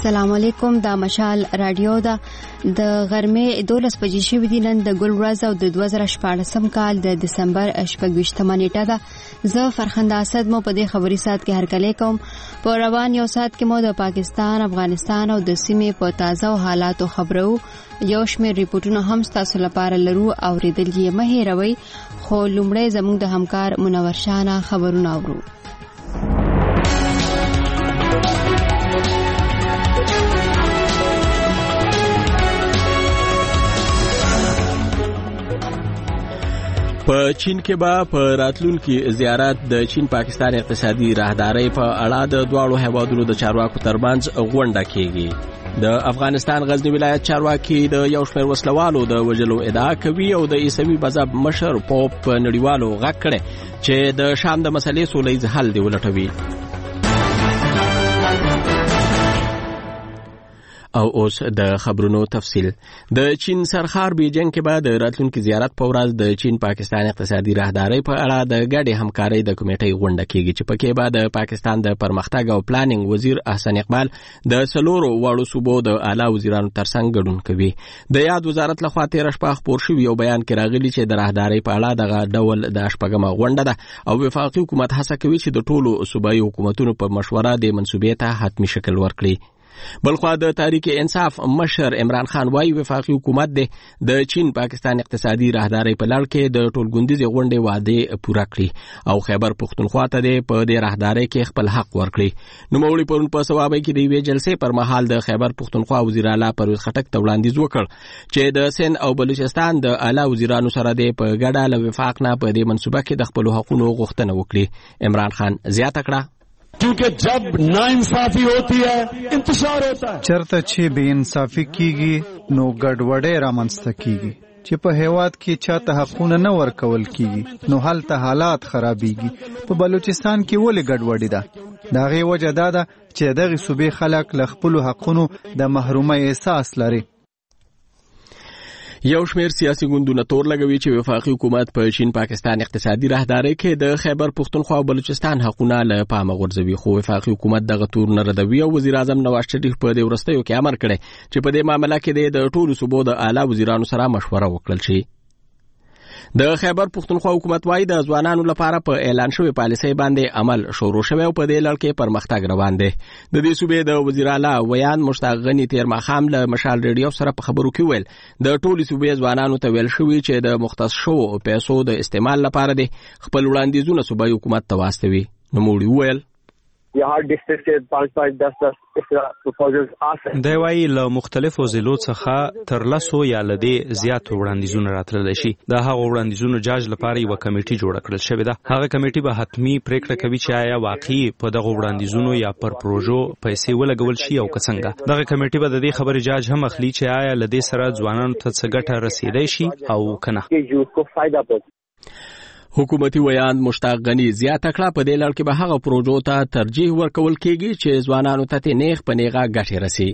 السلام علیکم. دا مشال رادیو دا د غرمې 12 بجې شوې دي. نن د ګل ورځ او د 2014 کال د دسمبر 28 نیټه ده. زه فرخنده اسد مو په دې خبري سات کې هرکلی کوم. په روان یو سات کې مو د پاکستان، افغانستان او د سیمې په تازه حالاتو خبرو. یو شمېر ریپورتونه هم تاسو لپاره لرو او ریدل یې مه هېروئ. خو لومړی زموږ د همکار منور شانه خبرونه اورو. په چین کې به په راتلونکي زیارت د چین پاکستان اقتصادي راهدارۍ په اړه د دواړو هیوادونو د چارواکو ترمنځ غونډه کیږي. د افغانستان غزنی ولایت چارواکي د یو شمېر وسلوالو د وژلو ادعا کوي او د عیسوي مذهب مشر پوپ نړیوالو غږ کړی چې د شام د مسلې سولیز حل دی ولټوي. او اوس د خبرونو تفصیل. د چین سرخار بیجینګ کې به د راتلونکي زیارت په ورځ د چین پاکستان اقتصادي راهدارۍ په اړه د ګډې همکارۍ د کمیټې غونډه کیږي چې پکې به د پاکستان د پرمختګ او پلانینګ وزیر احسن اقبال د څلورو واړو صوبو د اعلی وزیرانو ترڅنګ ګډون کوي. د یاد وزارت لخوا تیر شپه خپور شوی یو بیان کې راغلی چې د راهدارۍ په اړه دغه ډول د شپږمه غونډه ده او وفاقي حکومت هڅه کوي چې د ټولو صوبایي حکومتونو په مشوره د منسوبې ته حتمی شکل ورکړي. بلخوا د تحریک انصاف مشر عمران خان وايي وفاقي حکومت د چین پاکستان اقتصادي راهدارۍ په لړ کې د ټولګوندیزې غونډې وعده پوره کړي او خیبر پختونخوا ته په دې راهدارۍ کې خپل حق ورکړي. نوموړي پرون په سوابۍ کې د یوې جلسې پر مهال د خیبر پختونخوا وزیر اعلی پرویز خټک ته وړاندیز وکړ چې د سند او بلوچستان د اعلی وزیرانو سره د په ګډه له وفاق نه په دې منصوبه کې د خپل حقوقو غوښتنه وکړي. عمران خان زیاته کړه क्योंकि जब नाइंसाफी होती है इंतजार होता है. چرته چې بے انصافي کیږي نو ګډوډي رامنځته کیږي. چې په هیواد کې چاته حقونه نه ورکول کیږي نو هلته حالات خرابيږي. په بلوچستان کې ولې ګډوډي ده؟ دا غي وجه ده چې دغه صوبې خلک ل خپل حقونو د محرومۍ احساس لري. یو شمېر سیاسي ګوندونه تور لګوي چې وفاقي حکومت په چین پاکستان اقتصادي راهدارۍ کې د خیبر پختونخوا او بلوچستان حقونه له پامه غورځوي. خو وفاقي حکومت دغه تور نه ردوي او وزیر اعظم نواز شریف په دې وروستیو کې امر کړی چې په دې معاملې کې د ټولو صوبو د اعلی وزیرانو سره مشوره وکړل شي. د خیبر پختونخوا حکومت وايي د ځوانانو لپاره په اعلان شوی پالیسۍ باندې عمل شروع شوی او په دې لړ کې پرمختګ روان دی. د دې صوبې د وزیر اعلی ویان مشتاق غنی تیر ماښام له مشال ریډیو سره په خبرو کې ویل د ټولو صوبې ځوانانو ته ویل شوی چې د مختص شوو پیسو د استعمال لپاره د خپل وړاندیزونه صوبایي حکومت ته واستوي. نوموړي ویل یا هر ډیسټرکټ کې 5-5 10 پروپوزلز آسه دی وايي له مختلفو ضلعو څخه تر لسو یا لدې زیات وړاندیزونه راتللی شي. دا هغه وړاندیزونو جاج لپاره یو کمیټي جوړه کړل شوې ده. هغه کمیټي به حتمی پریکړه کوي چې آیا واقعي په دغه وړاندیزونو یا پر پروژو پیسې ولګول شي او څنګه. دغه کمیټي به د دې خبرې جاج هم اخلي چې آیا لدې سره ځوانانو ته څه ګټه رسیدای شي او کنه. حکومتي ویان مشتاق غنی زیاته کړه په دې لړ کې به هغه پروژو ته ترجیح ورکول کېږي چې ځوانانو ته نیغ په نیغه ګټه رسي.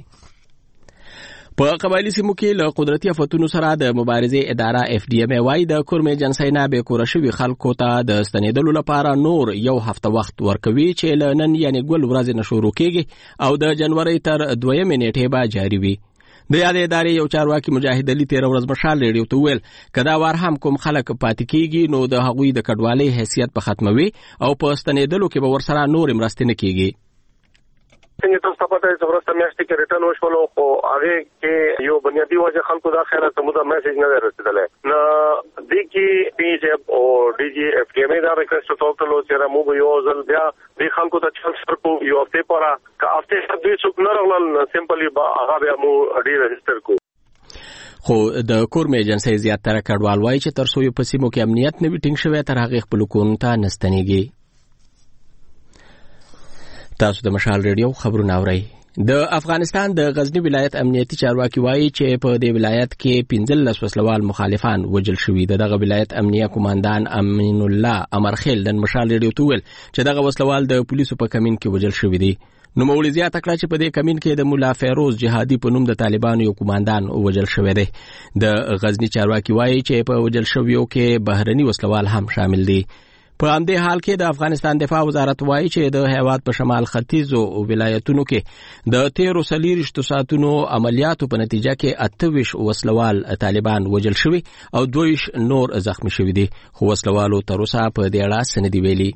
په قبایلی سیمو کې له قدرتي آفتونو سره د مبارزې اداره FDM وايي د کورمې جنسۍ نه به کور شوی خلکو ته د ستنېدلو لپاره نور یو هفته وخت ورکوي چې لنن یعنی ګل ورځ نه شروع کېږي او د جنوري تر 2 نیټې به جاری وي. د یادې ادارې یو چارواکي مجاهد علي تیر ورځ مشال ریډیو ته ویل کدا وار هم کوم خلک پاتې کیږي نو د هغوی د کډوالۍ حیثیت په ختموي او په ستنېدلو کې به ورسره نور مرستې نه کیږي. څنګه تاسو ته پته ده چې ورسته میاشتې کې ریټرن وشول او هغه کې یو بنیادی وجه خلکو دا خیال ته موږ میسج نه رسیدلی نو د کې پی او ډي جی FDM دا ریکوست وکړو چې موږ یو ځل بیا د خلکو ته چانس ورکو یو هفته پورا که هفته دوی څوک نه راغلل سمپلی هغه بیا موږ ډي رجستر کو. خو د کورمې جنسۍ زیاتره کډوال وایي چې تر څو په سیمو کې امنیت نه وي ټینګ شوی تر هغه خپل کورونو ته نستنیږي. تاسو د مشال ریډیو خبرونه اورئ. د افغانستان د غزنی ولایت امنیتي چارواکي وایي چې په دې ولایت کې 15 وسلوال مخالفان وژل شوي. دغه ولایت امنیه کمانډان امین الله امرخیل د مشال ریډیو ته ویل چې دغه وسلوال د پولیسو په کمین کې وژل شوي دي. نوموړي زیاته کړه چې په دې کمین کې د مولا فیروز جهادي په نوم د طالبانو یو کمانډان وژل شوی دی. د غزنی چارواکي وایي چې په وژل شویو کې بهرني وسلوال هم شامل دي. په همدې حال کې د افغانستان دفاع وزارت وایي چې د هیواد په شمال ختیځو ولایتونو کې د 13 ساعتونو عملیاتو په نتیجه کې 28 وسلوال طالبان وژل شوي او 22 نور زخمی شوي دي، خو وسلوالو تر اوسه په دې اړه څه نه دي ویلي.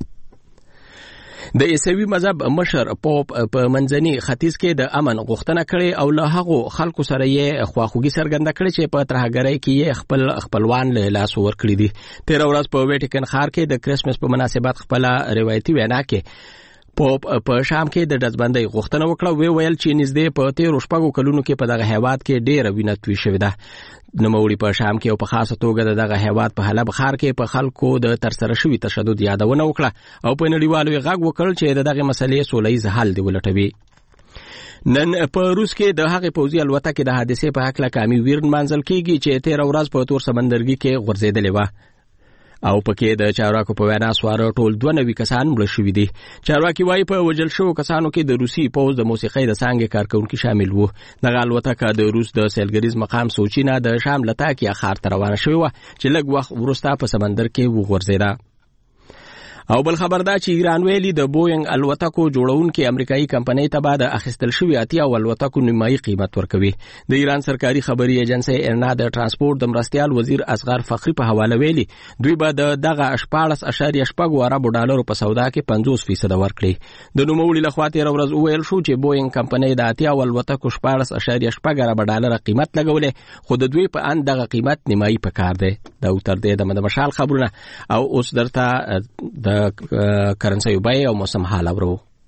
د عیسوي مذهب مشر پوپ په منځني ختیځ کې د امن غوښتنه کړې او له هغو خلکو سره یې خواخوږي څرګنده کړې چې په ترهګرۍ کې یې خپلوان له لاس ورکړي دي. 13 ورځ په ویټیکن ښار کې د کرسمس په مناسبت خپل روایتي وینا کې پوپ په شام کې د ډزبندۍ غوښتنه وکړه، ویل چې نږدې په 13 کلونو کې په دغه هیواد کې ډېره وینه توی شوې ده. نوموړي په شام کې او په خاصه توګه دغه هیواد په حلب ښار کې په خلکو د ترسره شوي تشدد یادونه وکړه او په نړیوالو یې غږ وکړ چې دغه مسلې سوله ییز حل دی ولټوي. نن په روس کې د هغې پوځي الوتکې د حادثې په هکله کامي ویر نمانځل کېږي چې 13 ورځ په تور سمندرګي کې غورځېدلې وه او پکې د چارواکو په وینا سواره ټول 92 کسان مړه شوي دي. چارواکي وایي په وژل شوو کسانو کې د روسي پوځ د موسیقۍ د څانګې کارکونکي شامل وو. دغه الوتکه د روس د سیلګریز مقام سوچي نه د شام له تاکیه ښار ته روانه شوې وه چې لږ وخت وروسته په سمندر کې وغورځېده. او بل خبر دا چې ایران ویلي د بوینګ الوتکو جوړونکي امریکایي کمپنۍ ته به د اخیستل شوي 80 الوتکو نیمایي قیمت ورکوي. د ایران سرکاري خبري ایجنسي ایرنا د ترانسپورت د مرستیال وزیر اصغر فخری په حواله ویلي دوی به دغه 14.8 ارب ډالر په سودا کې 50% ورکړي. د نوموړي لخوا 13 ورځ وویل شو چې بوینګ کمپنۍ د 80 الوتکو 14.8 ارب ډالر قیمت لګولې، خو د دوی په ان دغه قیمت نیمایي پکار دی. دا تر دې د مشال خبرونه او اوس درته د کرنسي بیه او موسم حال اورو.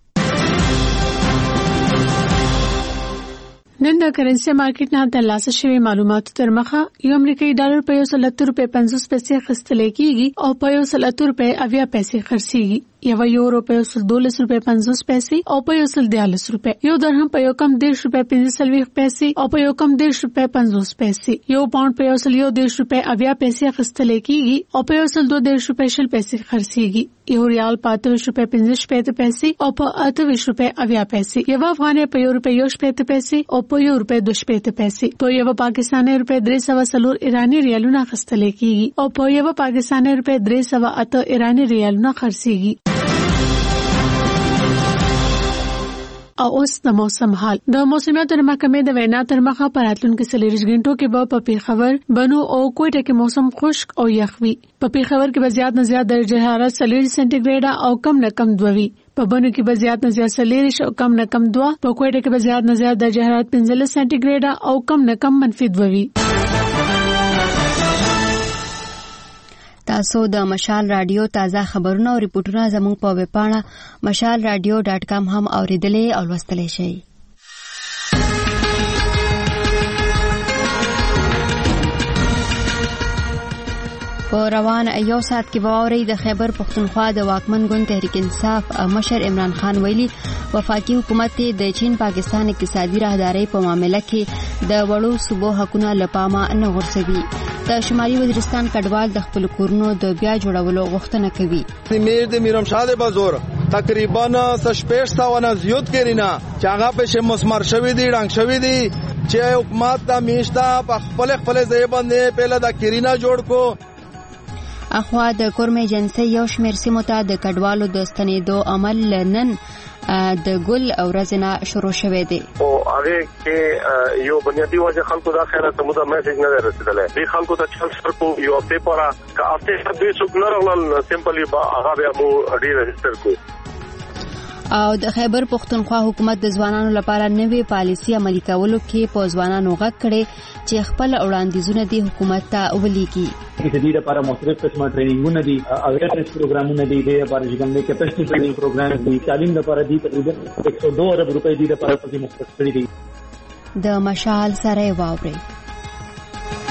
نن د کرنسي مارکیټ نه د لاسه شوی معلوماتو تر مخه یو امریکایي ډالر په 170.50 پیسې خرڅل کیږي او په 170.80 پیسې خرڅيږي. یو یورو په 12.50 پیسې او په 140 روپے، یو درهم په یو کم 10.45 پیسې او په یو کم 10.50 پیسې، یو پاوند په 110.80 پیسې خرڅل کیږي او په 102.50 پیسې خرڅيږي. یو ریال په 8.50 پیسې او په 8.80 پیسې، یو افغاني په 1.80 پیسې او په 1.20 پیسې، په یو پاکستاني روپے 304 ایرانی ریالونه خرڅل کیږي او په یو پاکستاني روپے 308 ایرانی ریالونه خرڅيږي. او اوس د موسم حال. د موسمیاتو محکمې د وینا تر مخه په راتلونکو 40 غنټو کې به په پیښور، بنو او کوټه کې موسم خشک او یخ وي. په پیښور کې به زیات نه زیات درجه حرارت 40 سانتیګریډ او کم نه کم 2 وي. په بنو کې به زیات نه زیات 40 او کم نه کم 2. په کوټه کې به زیات نه زیات درجه حرارت 15 سانتیګریډ او کم نه کم -2 وي. تاسو د مشال رادیو تازه خبرونه او ریپورتونه زموږ په ویب پاڼه mashalradio.com هم اوریدلې او لوستلې شئ. په روان یو ساعت کې واوري د خیبر پختونخوا د واکمن ګوند تحریک انصاف مشر عمران خان ویلي وفاقي حکومت د چین پاکستان اقتصادي راهداري په معاملې کې د وړو صوبو حقوقونه لپاره نه غورځوي. د شمالي وزیرستان کډوال د خپل کورونو د بیا جوړولو غوښتنه کوي. میر د میرم شاه بازور تقریبا 650 زیات کرینا چې هغه په مسمار شوی دی ډنګ شوی دی چې حکومت د میشتا په خپل ځای باندې پهله د کرینا جوړ کو. اخوا د کورم ایجنسی یو شمیر سیمو ته د کډوالو د ستنېدو عمل نن د ګل اورزنه شروع شوه دی او هغه کې یو بنیادی وجه خلکو دا خیره ته مودا میسج نه رسیدلې دی خلکو ته ټرانسفر کو یو پیپر کا افته د څوګلرل سمپلی با هغه به مو ډی رجستر کو. او د خیبر پختونخوا حکومت د ځوانانو لپاره نوې پالیسي عملي کولو کې په ځوانانو غږ کړي چې خپل وړاندیزونه د حکومت ته ولېږي. د دې لپاره مختلف قسمه ټریننګونه دي، اویرنس پروګرامونه دي، د لپاره څنګه کیپاسټي ټریننګ پروګرام دي، تعلیم لپاره دي تقریبا 102 ارب روپۍ دي لپاره پکې مختص کړي دي. د مشال سره واوري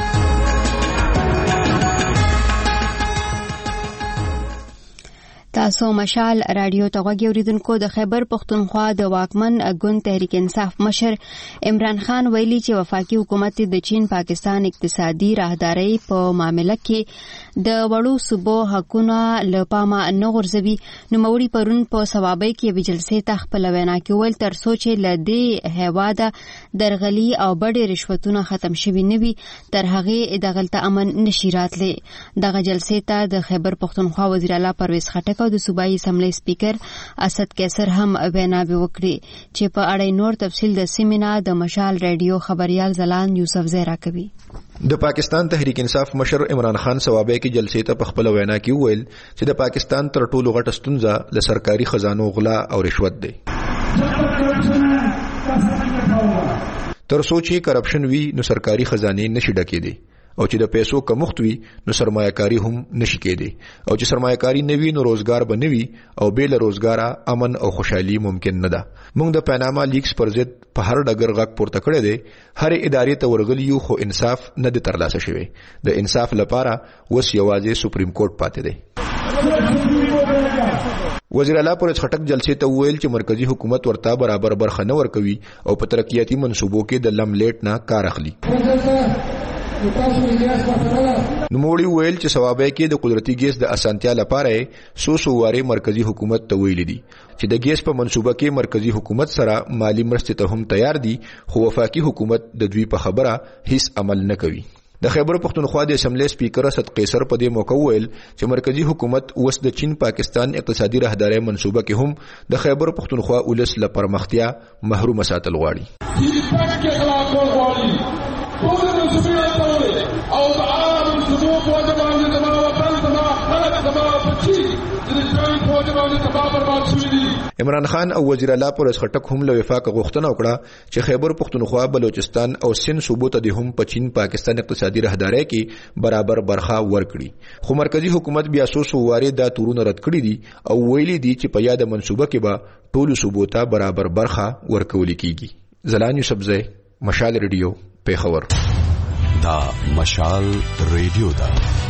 تاسو تاسو مشال رادیو ته غوږی اوریدونکو. د خیبر پختونخوا د واکمن ګوند تحریک انصاف مشر عمران خان ویلي چې وفاقي حکومت د چین پاکستان اقتصادي راهداري په معاملې کې د وړو صوبو حقونه له پامه نه غورځوي. نوموړي پرون په ثوابۍ کې یوې جلسې ته خپل وینا کې ویل تر څو چې له دې هیواده درغلي او بډې رشوتونه ختم شوي نه وي تر هغې دغلته امن نشي راتلی. دغه جلسې ته د خیبر پختونخوا وزیر اعلی پرویز خټک او د صوبایي اسمبلی سپیکر اسد کیسر هم ویناوې وکړي چې په اړه نور تفصیل د سیمینا د مشال رادیو خبريال زلان یوسف زیرا کوي. د پاکستان تحریک انصاف مشر عمران خان ثوابۍ کې جلسې ته په خپل وینا کې ویل چې د پاکستان تر ټولو غټه ستونزه له سرکاري خزانو غلا او رشوت دی. تر څو چې کرپشن وي نو سرکاري خزانه نشي ډکېدي او چې د پیسو کمښت وي نو سرمایه‌کاري هم نشي کېدی او چې سرمایه‌کاري نه وي نو روزګار به نه وي او بې له روزګاره امن او خوشحالي ممکن نه ده. موږ د پاناما لیکس پر ضد په هر ډګر غږ پورته کړی دی. هر ادارې ته ورغلیو خو انصاف نه دی ترلاسه شوی. د انصاف لپاره وس یوازې سپریم کورټ پاتې دی. وزیر اعلی پرویز خټک جلسې ته ویل چې مرکزی حکومت ورته برابر برخه نه ورکوي او په ترقیاتي منصوبو کې د لملیټ نه کار اخلي. نوموړي ویل چې ثوابۍ کې د قدرتي ګیس د اسانتیا لپاره سو واره مرکزی حکومت ته ویل دي چې د ګیس په منصوبه کې مرکزی حکومت سره مالی مرستې ته هم تیار دي خو وفاقي حکومت د دوی په خبره هیڅ عمل نه کوي. د خیبر پختونخوا د اسمبلی سپیکر اسد قیصر په دې موقع ویل چې مرکزی حکومت اوس د چین پاکستان اقتصادي راهداري منصوبه کې هم د خیبر پختونخوا ولس له پرمختیا محروم ساتل غواړي. عمران خان او وزیر اعلی پرویز خټک هم له وفاق غوښتنه وکړه چې خیبر پختونخوا بلوچستان او سند صوبو ته د هم په چین پاکستان اقتصادي راهداري کې برابر برخه ورکړي خو مرکزی حکومت بیا سو واره دا تورونه رد کړی دي او ویلي دي چې په یاد منصوبه کې به ټولو صوبو ته برابر برخه ورکول کیږي. زلان یوسف زی مشال رادیو پیښور. دا مشال رادیو دا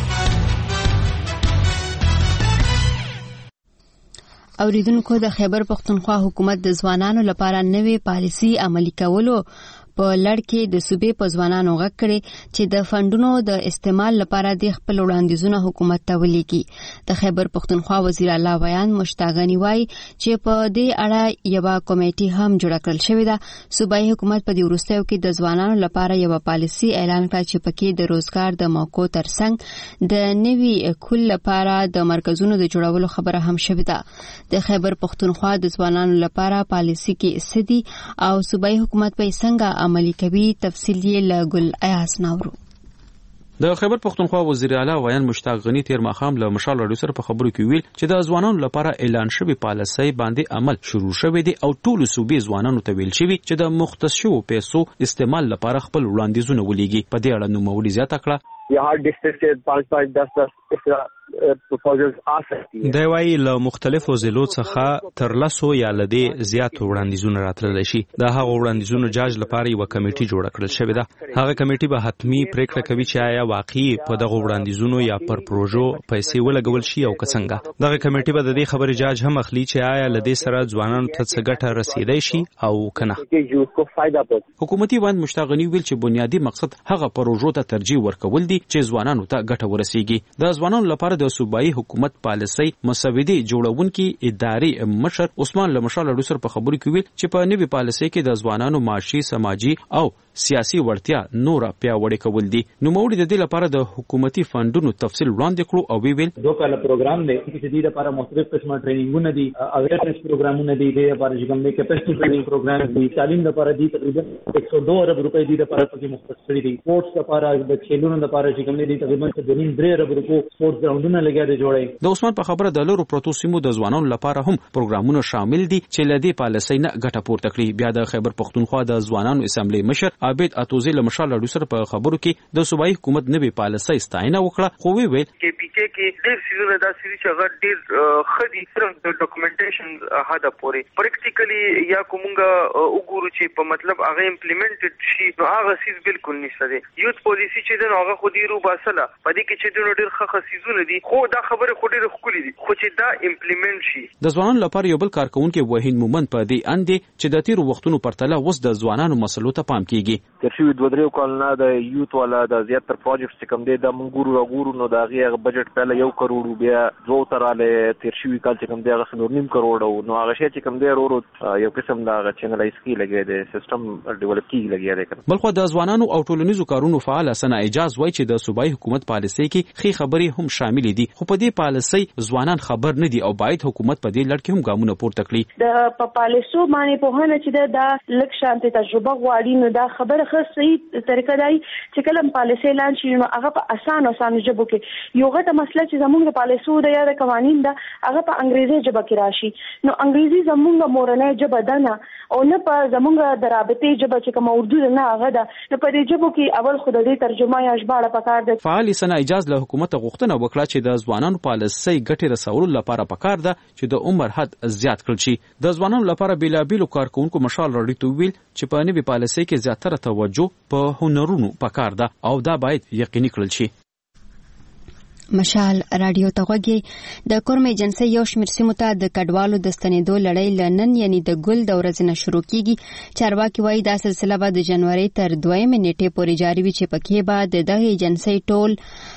اوریدونکو. د خیبر پختونخوا حکومت د ځوانانو لپاره نوې پالیسي عملي کولو په لړ کې د صوبې په ځوانانو غږ کړي چې د فندونو د استعمال لپاره د خپل وړاندیزونه حکومت ته ولیکي. د خیبر پختونخوا وزیر اعلی ویان مشتاق غنی وایي چې په دې اړه یو کمیټي هم جوړ کړل شوې ده. صوبایي حکومت په دې وروستیو کې د ځوانانو لپاره یو پالیسي اعلان کړه چې پکې د روزګار د موقعو ترڅنګ د نوي کول لپاره د مرکزونو د جوړولو خبره هم شوې ده. د خیبر پختونخوا د ځوانانو لپاره پالیسي کې سدي او صوبایي حکومت په څنګه عملی کوي تفصیل یې له ګل ایاز ناورو. د خیبر پختونخوا وزیر اعلی ویان مشتاق غنی تیر ماښام له مشال رادیو سره په خبرو کې ویل چې د ځوانانو لپاره اعلان شوی پالیسي باندې عمل شروع شوی دی او ټول صوبې ځوانانو ته ویل شوی چې د مختص شوو پیسو استعمال لپاره خپل وړاندیزونه ولېږي. په دې اړه نوموړي زیاته کړه یا هر ډیسټرکټ کې 5-5 10 پروپوزلز آ سکتی ہے. دا وايي له مختلفو ضلعو څخه تر لاسو یا لدې زیاتو وړاندیزونه راتللی شي. دا هغه وړاندیزونو جاج لپاره یو کمیټي جوړ کړل شوې ده. هغه کمیټي به حتمی پریکړه کوي چې آیا واقعي په دغه وړاندیزونو یا پر پروژو پیسې ولګول شي او څنګه. دغه کمیټي به د دې خبرې جاج هم اخلي چې آیا لدې سره ځوانانو ته څه ګټه رسیدای شي او کنه. حکومتي وند مشتاق غنی ویل چې بنیادی مقصد هغه پروژو ته ترجیح ورکول دي چې ځوانانو ته ګټه ورسیږي. د ځوانانو لپاره د صوبایي حکومت پالیسي مسودي جوړونکي ادارې مشر عثمان لمشال رډوسر په خبرو کې ویل چې په نوي پالیسي کې د ځوانانو معاشي سماجي او سیاسي وړتیا نور پیاوړی کول دي. نو موږ د دې لپاره د حکومتي فندونو تفصیل وړاندې کړو او ویل دوه کاله پروګرام دی چې د دې لپاره مختلف قسمه ټریننګونه دي اویرنس پروګرامونه دي د لپاره چې کوم کیپاسټي ټریننګ پروګرام دي تعلیم لپاره دي تقریبا 102 ارب روپۍ دي لپاره پکې مختص کړي دي. سپورتس لپاره د کھیلونو لپاره چې کوم دي تقریبا 3 ارب روپۍ سپورتس ګراوندونه لګیا دي جوړي. د عثمان په خبره د لورو پروتو سیمو د ځوانانو لپاره هم پروګرامونه شامل دي چې لدې پالیسي نه ګټه پورته کړي. بیا د خیبر پختونخوا د ځوانانو اسمبلی مشر عابد اتوزی له مشال راډیو سره په خبرو کې د صوبایي حکومت نوې پالیسي ستاینه وکړه خو ویل کې پی کې ډېر سیزونه دا سری چې هغه ډېر خدي صرف د ډاکومنټیشن هدا پورې پریکټیکلی یا کومګه وګورو چې په مطلب هغه امپلیمنټډ شي نو هغه سیز بالکل نشته دی یوث پالیسی چې دا هغه خو ډیرو باسله پدې کې چې ډېر ښه سیزونه دي خو دا خبره خو ډېر خولي دي خو چې دا امپلیمنټ شي د ځوانانو لپاره یو بل کارکونکو وحید مومن په دې اندي چې د تیر وختونو پرتله اوس د ځوانانو مسلو ته پام کیږي تر شوی 2-3 کال نه د یوث والا د زیاتره پروجیکټ چې کوم دي د منګورو نو دا غي بجټ پهله 1 کروڑ بیا 2 تراله تر شوی کال چې کوم دی هغه 9.5 کروڑ نو هغه شی چې کوم دی ورو یو قسم دا چینلایز کی لګي دی سیستم ډیولپ کی لګي دی بلخو د ځوانانو او ټولنیزو کارونو فعال سنا اجازه وای چې د صوبایي حکومت پالیسي کې خې خبرې هم شامل دي خو په دې پالیسي ځوانان خبر نه دي او باید حکومت په دې لړ کې هم ګامونه پورته کړي د پالیسو باندې په هغه چې دا لک شانتي تجربه غواړي نو دا خبره خه صحیح طریقه دی چې کلم پالیسي اعلان شي نو هغه په اسانه ژبه کې یو غته مسله چې زموږ د پالیسو د یا د قوانین دا هغه په انګریزي ژبه کې راشي نو انګریزي زموږ مورنۍ ژبه ده نه او نه په زموږ د رابطې ژبه چې کوم اردو نه هغه ده نو په دې ژبه کې اول خو د دې ترجمه یا ژباړه پکار ده فعال سنا اجازه له حکومت غوښتنه وکړه چې د ځوانانو پالیسي ګټه رسولو لپاره پکار ده چې د عمر حد زیات کړل شي د ځوانانو لپاره بیلابیلو کارکونکو مشال راډیو ته ویل چې په نوې پالیسي کې زیاتره توجه په هنرونو پکار ده او دا باید یقیني کړل شي مشال راډیو ته غوږی د کورم ایجنسی یو شمېر سیمو ته د کډوالو د ستنېدو لړۍ لنن یعنی د ګل د ورځې نه شروع کیږي چارواکي وایي دا سلسله به د جنوري تر 2 نیټې پورې جاري وي چې پکې به د دغه ایجنسی ټول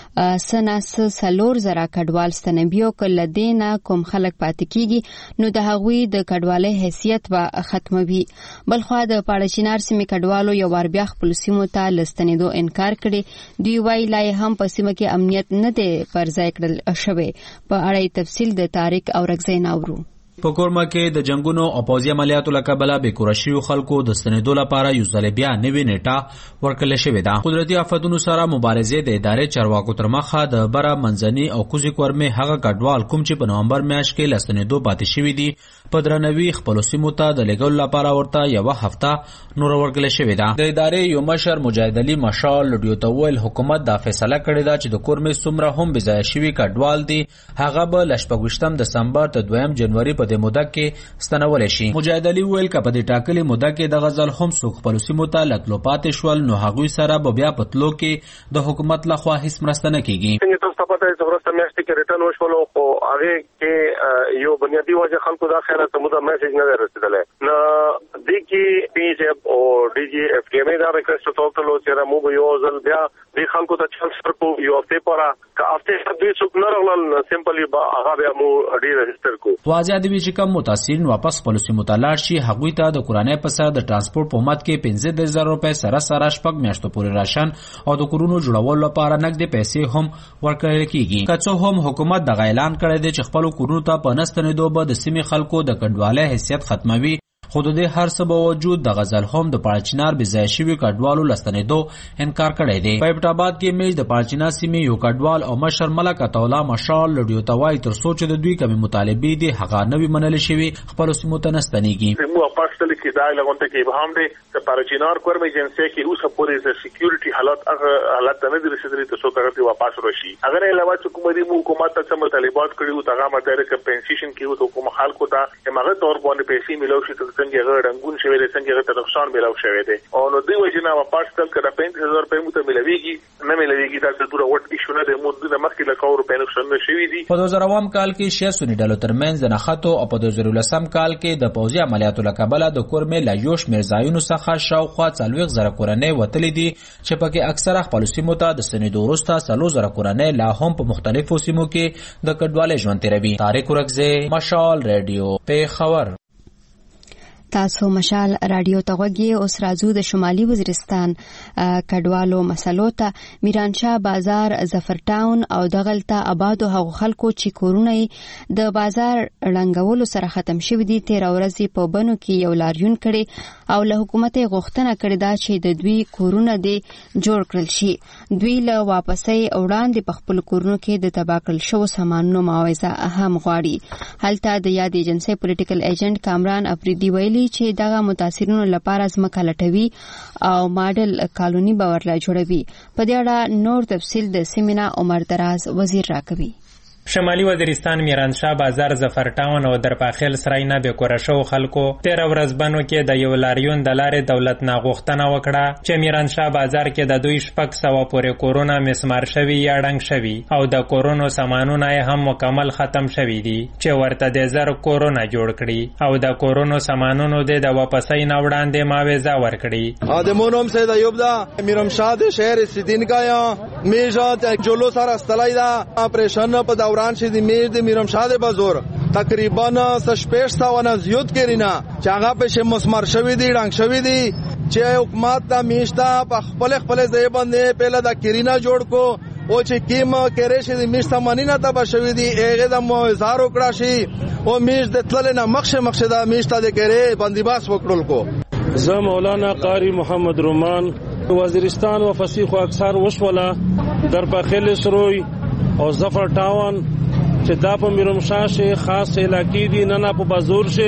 سناس سلور زرا کډوال ستنبیو کله دینه کوم خلک پاتې کیږي نو د هغوی د کډوالۍ حیثیت به ختموي بلخو د پاړچینار سیمې کډوالو یو وار بیا خپل سیمو ته لستنېدو انکار کړي دوی وایي لا هم په سیمه کې امنیت نه دی پر ځای کړل شوی په اړه تفصیل د تاریخ او رګزین اورو په کورما کې د جنگونو او پوځي عملیاتو لکبله به کورشیو خلکو د ستنېدو لپاره یو ځل بیا نوې نیټه ورکړل شوې ده قدرتي آفتونو سره مبارزې د ادارې چارواکو تر مخه د بره منځني او کوزي کورمه هغه کډوال کوم چې په نومبر میاشت کې لستنېدو پاتې شوی دي په درنوي خپل سیمو ته د لګول لپاره ورته یو هفته نور ورکړل شوې ده د ادارې یو مشر مجاهد علي مشال لډیو ته ویل حکومت دا فیصله کړې ده چې د کورمه سمره هم بځای شوی کډوال دي هغه به لشپږشتم دسمبر ته 2 جنوري په موده کې ستنول شي مجاهد علي ویل کپه د ټاکلي موده کې د غزل هم څوک خپل سیمو ته لتلو پاتې شول نو هغوی سره به بیا پتلو کې د حکومت لخوا هیڅ مرسته نه کیږي څنګه تاسو پته یې زبرسته میاشتې کې ریټرن وشولو خو هغه کې یو بنیادی وجه خلکو دا خیره ته موده میسج نه رسیدلې نو د کې پی جی او ډي جی اف کې مې دا ریکوست وکړو چې مو به یو ځل بیا د خلکو ته چل سر کو یو هفته پورا که هفته دوی څوک نه راغلل سمپلی هغه بیا مو ډي رجستر کو واځي د وی چې کوم متاثرین واپس خپل سیمو ته لاړ شي هغوی ته د کورانه په سر د ترانسپورت په مات کې 15000 روپۍ سره شپږ میاشتو پورې راشن او د کورونو جوړولو لپاره نقد پیسې هم ورکړل کیږي که څه هم حکومت د اعلان کړی دی چې خپل کورونو ته په نستنېدو به د سیمې خلکو د کډوالۍ حیثیت ختموي خو د دې هر څه باوجود د غزل هم د پاړچینار بځای شوی کډوالو لستنېدو انکار کړی دی په پټاباد کې میج د پاړچینا سیمې یو کډوال او مشر ملک عطاالله مشال لډیو توای تر سوچ د دوی کمی مطالبه دي هغه نوې منل شوی خپل سیمو ته نستنېږي مو پاستل کې دا لغونته کې ابهام دي د پاړچینار کورم ایجنسی کې اوسه پورې د سکیورټي حالت نه دي رسیدلي ته څو کړه واپس راشي اگر علاوه حکومت ته مطالبات کړیو ته هغه مدار کمپنسیشن کې وو حکومت خلکو ته هغه تور باندې پیسې ملو شي څنګه غړنګون شوی دی څنګه ته نقصان ملو شوی دی او نو دوی وجنه واپس تل کړه 50000 روپۍ مو ته ملويږي نه ملويږي دا د دوره وټ ایشو نه د مو د مخکې له 100 روپۍ نقصان شوی دی په 2000 کال کې شیا سونی ډالو ترمنځ د نخاتو او په 2010 کال کې د پوځي عملیاتو لکبله د کورمه لاجوش مرزایونو څخه شاوخوا 40,000 کورنۍ وتلې دي چې پکې اکثره خپل سیمو ته د سنیدو وروسته 30,000 کورنۍ لا هم په مختلفو سیمو کې د کډوالۍ ژوند تیروي طارق ورکزه مشال رادیو پیښور تاسو مشال راډیو ته غوږی اوس راځو د شمالي وزیرستان کډوالو مسلو ته میرانشاه بازار ظفر ټاون او دغلته آبادو هغو خلکو چې کورونه د بازار رنګولو سره ختم شوی دي 13 ورځې په بنو کې یو لاریون کړي او له حکومت غوښتنه کړې ده چې د دوی کورونه دي جوړ کړل شي دوی له واپسۍ وړاندې په خپل کورونو کې د تباه کړل شوو سامانونو معاوضه هم غواړي هلته د یاد ایجنسی پولیټیکل ایجنټ کامران افریدي ویلي وایي چې دغه متاثرینو لپاره ځمکه لټوي او ماډل کالونی به ورله جوړوي. په دې اړه نور تفصیل د سیمینا عمر دراز وزیر راکوي. شمالي وزیرستان میرانشاه بازار ظفر ټاون او درپاخیل سرای نه به کورشو خلکو 13 ورځ بنو کې د یو لاریون د لارې دولت ناغوښتنه وکړه چې میرانشاه بازار کې د دوی 600 پورې کورونا مسمار شوی یا ډنګ شوی او د کورونا سامانونه هم مکمل ختم شوی دي چې ورته د زر کورونا جوړ کړي او د کورونا سامانونو د واپسۍ نه وړاندې معاوضه ورکړي. ادمونم سید ایوب دا میرانشاه د شهر سیدین کا یا میجات جلو سره استلای دا اپریشن په دوران شدی میر د میرانشاه د بازار تقریبا 600 زیات کرینا چې هغه په مسمار شوی دی ډنګ شوی دی چې حکومت دا میشتا په خپل ځای باندې پهله دا کرینا جوړ کو او چې کیم کړي شي میشتا مانینا ته بشوي دی هغه د موزار وکړه شي او میش د تل نه مخشه دا میشتا د کړي بندیباس وکړل کو. زه مولانا قاری محمد رومان وزیرستان و فصیح و اکثر وشولا در پخیل سروی او ظفر ټاون چې دا په میرانشاه شي خاص علاقې دي نه په بازور شي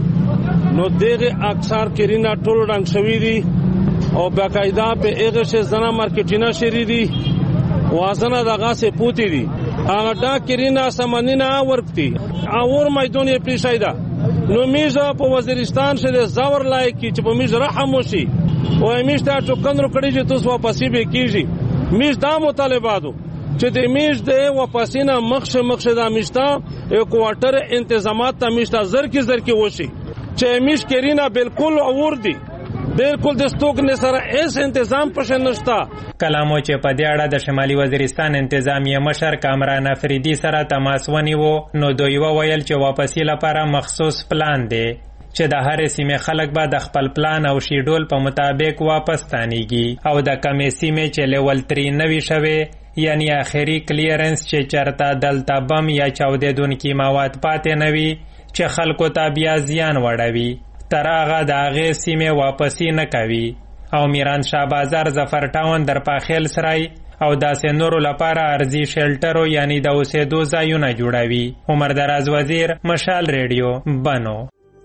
نو دغه اکثر کرینا ټول رنگ شوی دي او باقاعده په هغه شي زنا مارکیټینا شری دي وازنه دغه سه پوتی دي هغه دا کرینا سمنینا ورکتي اور میدان یې پیښایدا نو میزه په وزیرستان شه زور لای کی چې په میز رحم وشي او میشته ټوکندرو کړي چې تاسو واپسی به کیږي میز دا مطالباتو چې د میش د واپسینه مخشه د میشتا یو کوارټر انتظامات ته میشتا زر کی وشي چې میش کرینا بالکل اور دی بالکل د ستوک نه سره اس تنظیم پښه نشتا. کلامو چې په دې اړه د شمالي وزیرستان انتظامیه مشر کامران افریدي سره تماس ونیو نو دوی وویل چې واپسی لپاره مخصوص پلان دی چې د هر سیمې خلک به د خپل پلان او شیډول په مطابق واپس تانیږي او د کمې سیمې چې لیول 3 نوي شوي یعنی آخری کلیرنس چې چرته دلته بم یا چاودیدونکي مواد پاتې نوي چې خلکو ته بیا زیان وړوي تر هغه د هغې سیمې واپسی نه کوي او میرانشاه بازار ظفر ټاون درپاخیل سرای او داسې نورو لپاره ارزي شیلټرو یعنی د اوسېدو ځایونه جوړوي. عمر دراز وزیر مشال ریډیو بنو.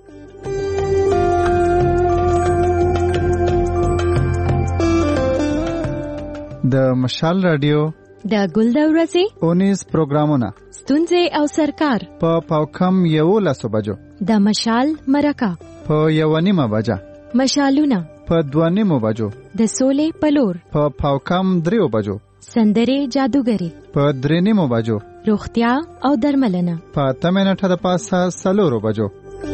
د مشال رادیو د ګل د ورځې 19 پروګرامونه ستونزې او سرکار په پاوکم 11 بجو د مشال مرکه په 1:30 بجه مشالونه په 2:30 بجو د سولې پلور په پاوکم 3 بجو سندرې جادوګری په 3:30 بجو روغتیا او درملنه په 8 منټه د پاسه 4 بجو.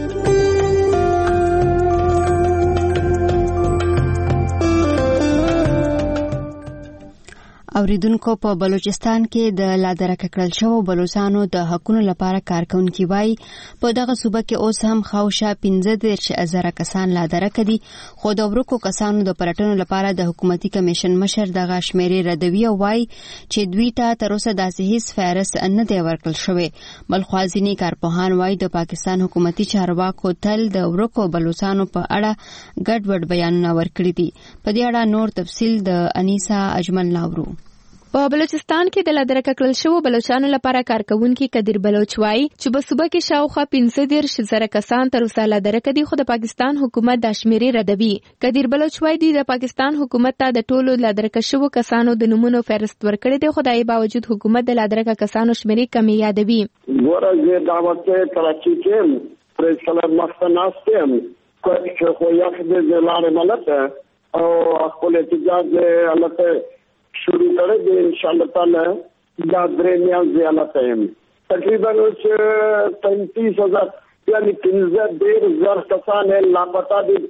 اوریدونکو په بلوچستان کې د لادرکه کړل شوو بلوچستانو د حقونو لپاره کارکونکي وای په دغه صوبه کې اوس هم خاوشه 15,000 کسان لادرکه دي خو د ورکو کسانو د پرټنو لپاره د حکومتي کمیشن مشر دغه شمیرې ردوي او وای چې دوی ته تر اوسه داسې هیڅ فهرست نه دی ورکړل شوی. بل خوازینی کارپوهان وای د پاکستان حکومتي چارواکو تل د ورکو بلوچستانو په اړه ګډوډ بیانونه ورکړي دي. په دې اړه نور تفصیل د انیسا اجمل لاورو. په بلوچستان کې د لادرکه کړل شوو بلوچستانو لپاره کارکونکي قدر بلوچ وای چې په صوبه کې شاوخوا 15,000 کسان تر اوسه لادرکه دي خو د پاکستان حکومت د شمیرې ردوي. قدر بلوچ وای د پاکستان حکومت ته د ټولو لادرکه شوو کسانو د نمونو فهرست ورکړی دی خو د باوجود حکومت د لادرکه کسانو شمیرې کمی یادوي. ورغه دعوت ترقی کې پریس کلر مخناستم کوڅه خو یخ د زلاره ملته او خپل احتجاج الته شروع کړه د ان شاء الله تعالی دا درمیان زیات هم تقریبا 35,000 یعنی 15,000 کسان لاپتا دي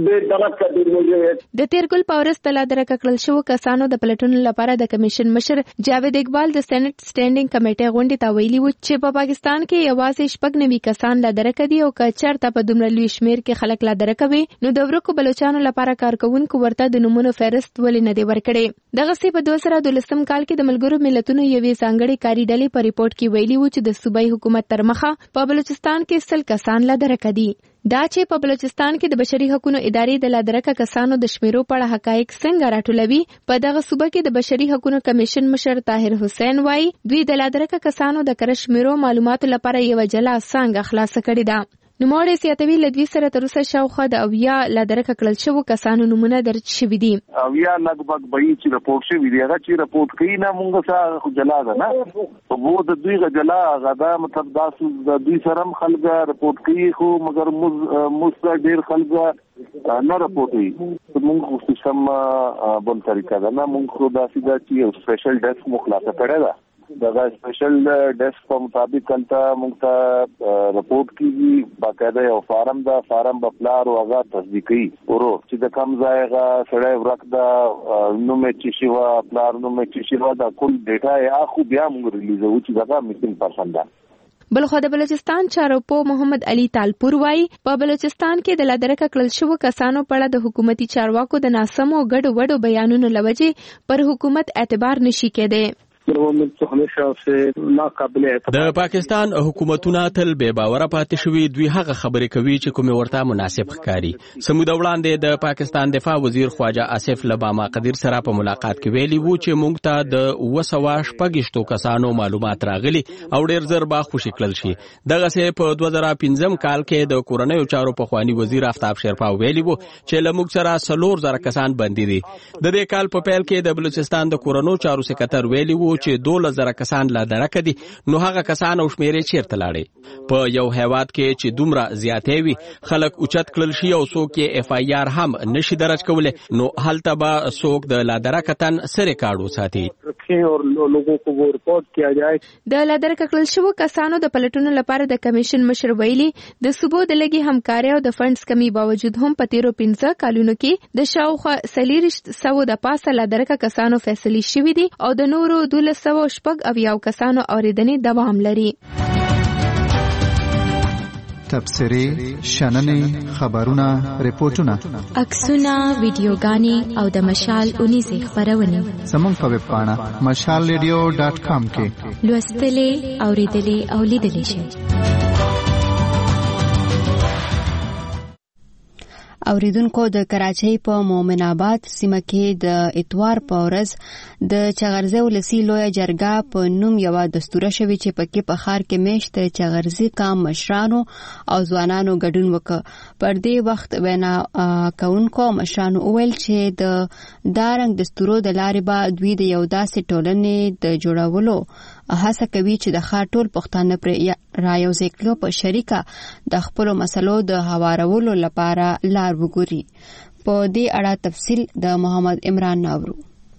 د تیرګل پاورس د لادرکه کړل شوو کسانو د پلټونو لپاره د کمیشن مشر جاوید اقبال د سېنات سټینډینګ کمیټې غونډې ته ویلي و چې په پاکستان کې یوازې 9 کسان لادرکه دي او که چېرته په دومره لوی شمیر کې خلک لادرکه وي نو د ورکو بلوچستانو لپاره کارکونکو ورته د نمونو فهرست ولې نه دی ورکړی. دغه سی په 2012 کال کې د ملګرو ملتونو یوې ځانګړې کاري ډلې په ریپورت کې ویلي و چې د صوبایي حکومت تر مخه په بلوچستان کې 100 کسان لادرکه دي. دا چې په بلوچستان کې د بشري حقوقو ادارې د لادرکه کسانو د شمیرو په اړه حقایق څنګه راټولوي په دغه صوبه کې د بشري حقوقو کمیشن مشر طاهر حسین وای دوی د لادرکه کسانو د کره شمیرو معلوماتو لپاره یو جلا څنګه خلاص کړی دا. نوموړی زیاتوي له دوی سره تر اوسه شاوخوا د 80 لا درکه کړل شوو کسانو نومونه درج شوي دي. 80 لګبګ به چې راپورټ شوي دي، هغه چې راپورټ کوي نه مونږ سره خو جلا ده نه، وو د دوی غجلا غدا مطلب تاسو د دوی سره خلک راپورټ کوي خو مګر مست ډیر خلک نه راپورټ کوي. مونږ خو سم بل طریقه ده نه، مونږ خو داسې دا چې سپیشل ډیسک مخلاصه کړی ده، دا سپیشل ډیسک په مطابق کلته مونږ ته راپورټ کیږي، باقاعده یو فارم ده، فارم په پلار او هغه تصدیقي ورو چې د کم ځایغه سړی ورک ده نو مې چې شي وا پلار نو مې چې شي وا دا ټول ډیټا یې خو بیا مونږ ریلیزو چې دا میسنګ پرسن ده. بلخو د بلوچستان چارواکو محمد علي تالپور وايي په بلوچستان کې د لادرکه کړل شوو کسانو په اړه د حکومتي چارواکو د ناسمو ګډ وډو بیانونو لوجې پر حکومت اعتبار نشي کېدی. د پاکستان حکومتونه تل بے باوره پاتې شوي، دوی هغه خبرې کوي چې کومه ورته مناسب ښکاري. سموده وړاندې د پاکستان دفاع وزیر خواجه آصف لباما قدیر سره په ملاقات کې ویلي وو چې موږ ته د 200 کسانو معلومات راغلي او ډېر زر به خوشی کړل شي. دغه سه په 2015 کال کې د کورنیو چارو پخوانی وزیر آفتاب شیرپا ویلي وو چې لموږ سره 3000 کسان بندي دي. د دې کال په پیل کې د بلوچستان د کورنیو چارو سکرټر ویلي وو چې 12000 کسان لا درکه دي، نو هغه کسان او شمیرې چیرته لاړې. په یو هیواد کې چې دومره زیاتې وي خلک اوچت کړل شي او څوک یې اف آی آر هم نشي درج کولی، نو هلته به څوک د لا درکتن سره کاړو ساتي. د لا درکه کړل شوو کسانو د پلټونو لپاره د کمیشن مشر ویلي د صوبو د لګي همکاري او د فندز کمی باوجود هم په 13 کالونو کې د شاوخوا 400 د پاسه لا درکه کسانو فیصلې شوې دي او د نورو 1200 کسانو اوریدنې دوام لري. تبصرې، شننې، خبرونه، ریپورتونه، عکسونه، ویډیوګانې او د مشال 19 خبرونه زموږ په ویب پاڼه mashalradio.com کې لوستلې، اوریدلې او لیدلې شئ. اوریدونکو د کراچۍ په مومن آباد سیمه کې د اتوار په ورځ د چغرزي ولسی لوی جرګه په نوم یو دستور شوی چې پکې په خار کې میشت چغرزي کام مشرانو او ځوانانو ګډون وکړ. پر دې وخت وینا کوونکو مشرانو وویل چې د دارنګ دستورو د لارې به دوی د یو داسې ټولنې د جوړولو هڅه کوي چې د خار ټول پښتانه پر رایوځای کړو په شریکه د خپل مسلو د هوارولو لپاره لار وګوري. په دې اړه تفصیل د محمد عمران ناورو.